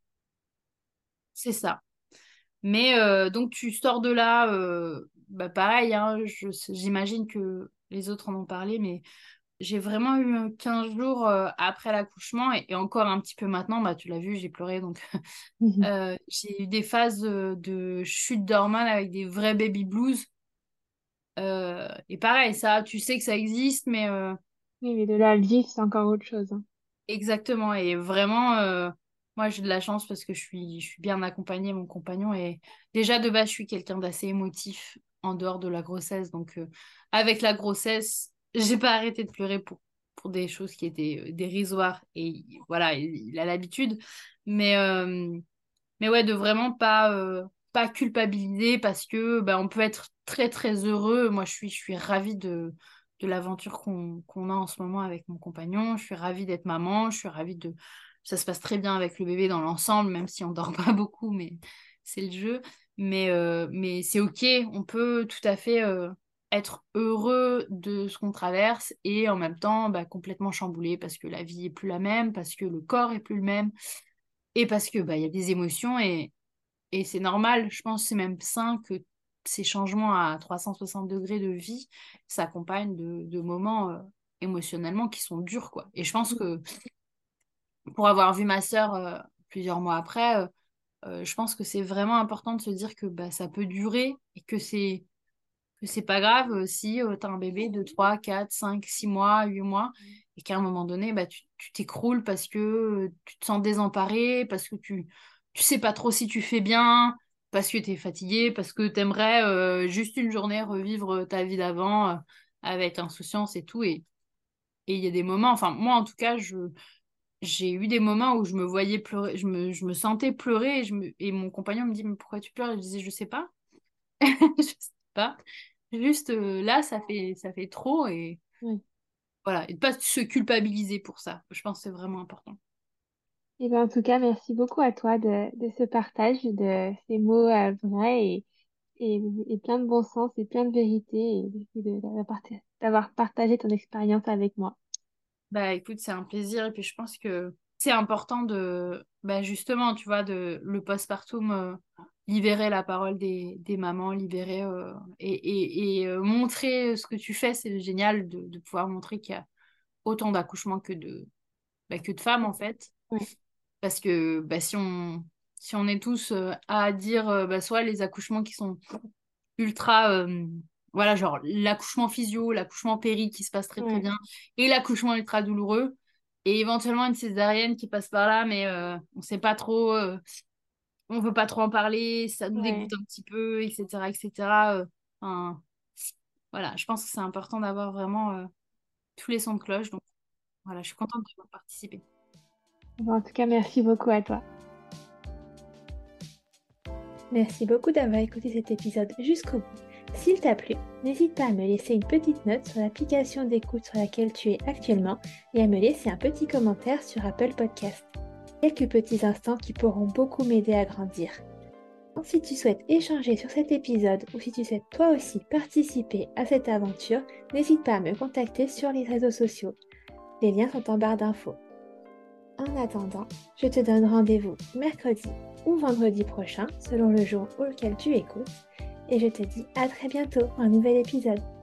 S2: c'est ça. Mais euh, donc tu sors de là, euh, bah pareil, hein, je- j'imagine que les autres en ont parlé, mais j'ai vraiment eu euh, quinze jours euh, après l'accouchement et, et encore un petit peu maintenant, bah, tu l'as vu, j'ai pleuré. Donc, euh, j'ai eu des phases euh, de chute d'hormones avec des vrais baby blues. Euh, et pareil, ça, tu sais que ça existe, mais euh,
S3: Oui, mais de là à le vivre, c'est encore autre chose, hein.
S2: exactement. Et vraiment, euh, moi, j'ai de la chance parce que je suis, je suis bien accompagnée, mon compagnon. Et déjà, de base, je suis quelqu'un d'assez émotif en dehors de la grossesse. Donc, euh, avec la grossesse, j'ai pas arrêté de pleurer pour, pour des choses qui étaient euh, dérisoires. Et voilà, il, il a l'habitude. Mais, euh, mais ouais, de vraiment pas, euh, pas culpabiliser parce que bah, on peut être très, très heureux. Moi, je suis, je suis ravie de, de l'aventure qu'on qu'on a en ce moment avec mon compagnon. Je suis ravie d'être maman. Je suis ravie de... Ça se passe très bien avec le bébé dans l'ensemble, même si on dort pas beaucoup, mais c'est le jeu. Mais, euh, mais c'est OK. On peut tout à fait euh, être heureux de ce qu'on traverse et en même temps bah, complètement chamboulé parce que la vie est plus la même, parce que le corps est plus le même et parce que bah, il y a des émotions et, et c'est normal. Je pense que c'est même sain que ces changements à trois cent soixante degrés de vie s'accompagnent de, de moments euh, émotionnellement qui sont durs, quoi. Et je pense que pour avoir vu ma sœur euh, plusieurs mois après, euh, euh, je pense que c'est vraiment important de se dire que bah, ça peut durer et que c'est que c'est pas grave euh, si tu as un bébé de trois quatre cinq six mois, huit mois, et qu'à un moment donné, bah, tu tu t'écroules parce que euh, tu te sens désemparé, parce que tu tu sais pas trop si tu fais bien, parce que tu es fatigué, parce que tu aimerais juste une journée revivre ta vie d'avant euh, avec insouciance et tout. Et et il y a des moments, enfin moi en tout cas, je, j'ai eu des moments où je me voyais pleurer, je me, je me sentais pleurer et, je me, et mon compagnon me dit, mais pourquoi tu pleures? Et je disais, je sais pas. Je sais pas. Juste euh, là, ça fait, ça fait trop et
S3: Ouais.
S2: voilà. Et de pas se culpabiliser pour ça. Je pense que c'est vraiment important.
S3: Et ben, en tout cas, merci beaucoup à toi de, de ce partage, de ces mots euh, vrais et, et, et plein de bon sens et plein de vérité et aussi de- d'avoir parta- d'avoir partagé ton expérience avec moi.
S2: Bah écoute, c'est un plaisir. Et puis je pense que c'est important de, bah justement, tu vois, de le postpartum, euh, libérer la parole des, des mamans, libérer euh, et, et, et euh, montrer ce que tu fais. C'est génial de, de pouvoir montrer qu'il y a autant d'accouchements que de, bah, que de femmes en fait.
S3: Ouais,
S2: Parce que bah, si on, si on est tous euh, à dire euh, bah, soit les accouchements qui sont ultra, euh, voilà, genre l'accouchement physio, l'accouchement péri qui se passe très très
S3: ouais,
S2: bien, et l'accouchement ultra douloureux, et éventuellement une césarienne qui passe par là, mais euh, on sait pas trop, euh, on veut pas trop en parler, ça nous
S3: Ouais.
S2: dégoûte un petit peu, et cetera, et cetera. Euh, enfin, voilà, je pense que c'est important d'avoir vraiment euh, tous les sons de cloche. Donc voilà, je suis contente d'avoir participé.
S3: Bon, en tout cas, merci beaucoup à toi.
S1: Merci beaucoup d'avoir écouté cet épisode jusqu'au bout. S'il t'a plu, n'hésite pas à me laisser une petite note sur l'application d'écoute sur laquelle tu es actuellement et à me laisser un petit commentaire sur Apple Podcast. Quelques petits instants qui pourront beaucoup m'aider à grandir. Si tu souhaites échanger sur cet épisode ou si tu souhaites toi aussi participer à cette aventure, n'hésite pas à me contacter sur les réseaux sociaux. Les liens sont en barre d'infos. En attendant, je te donne rendez-vous mercredi ou vendredi prochain, selon le jour auquel tu écoutes, et je te dis à très bientôt pour un nouvel épisode.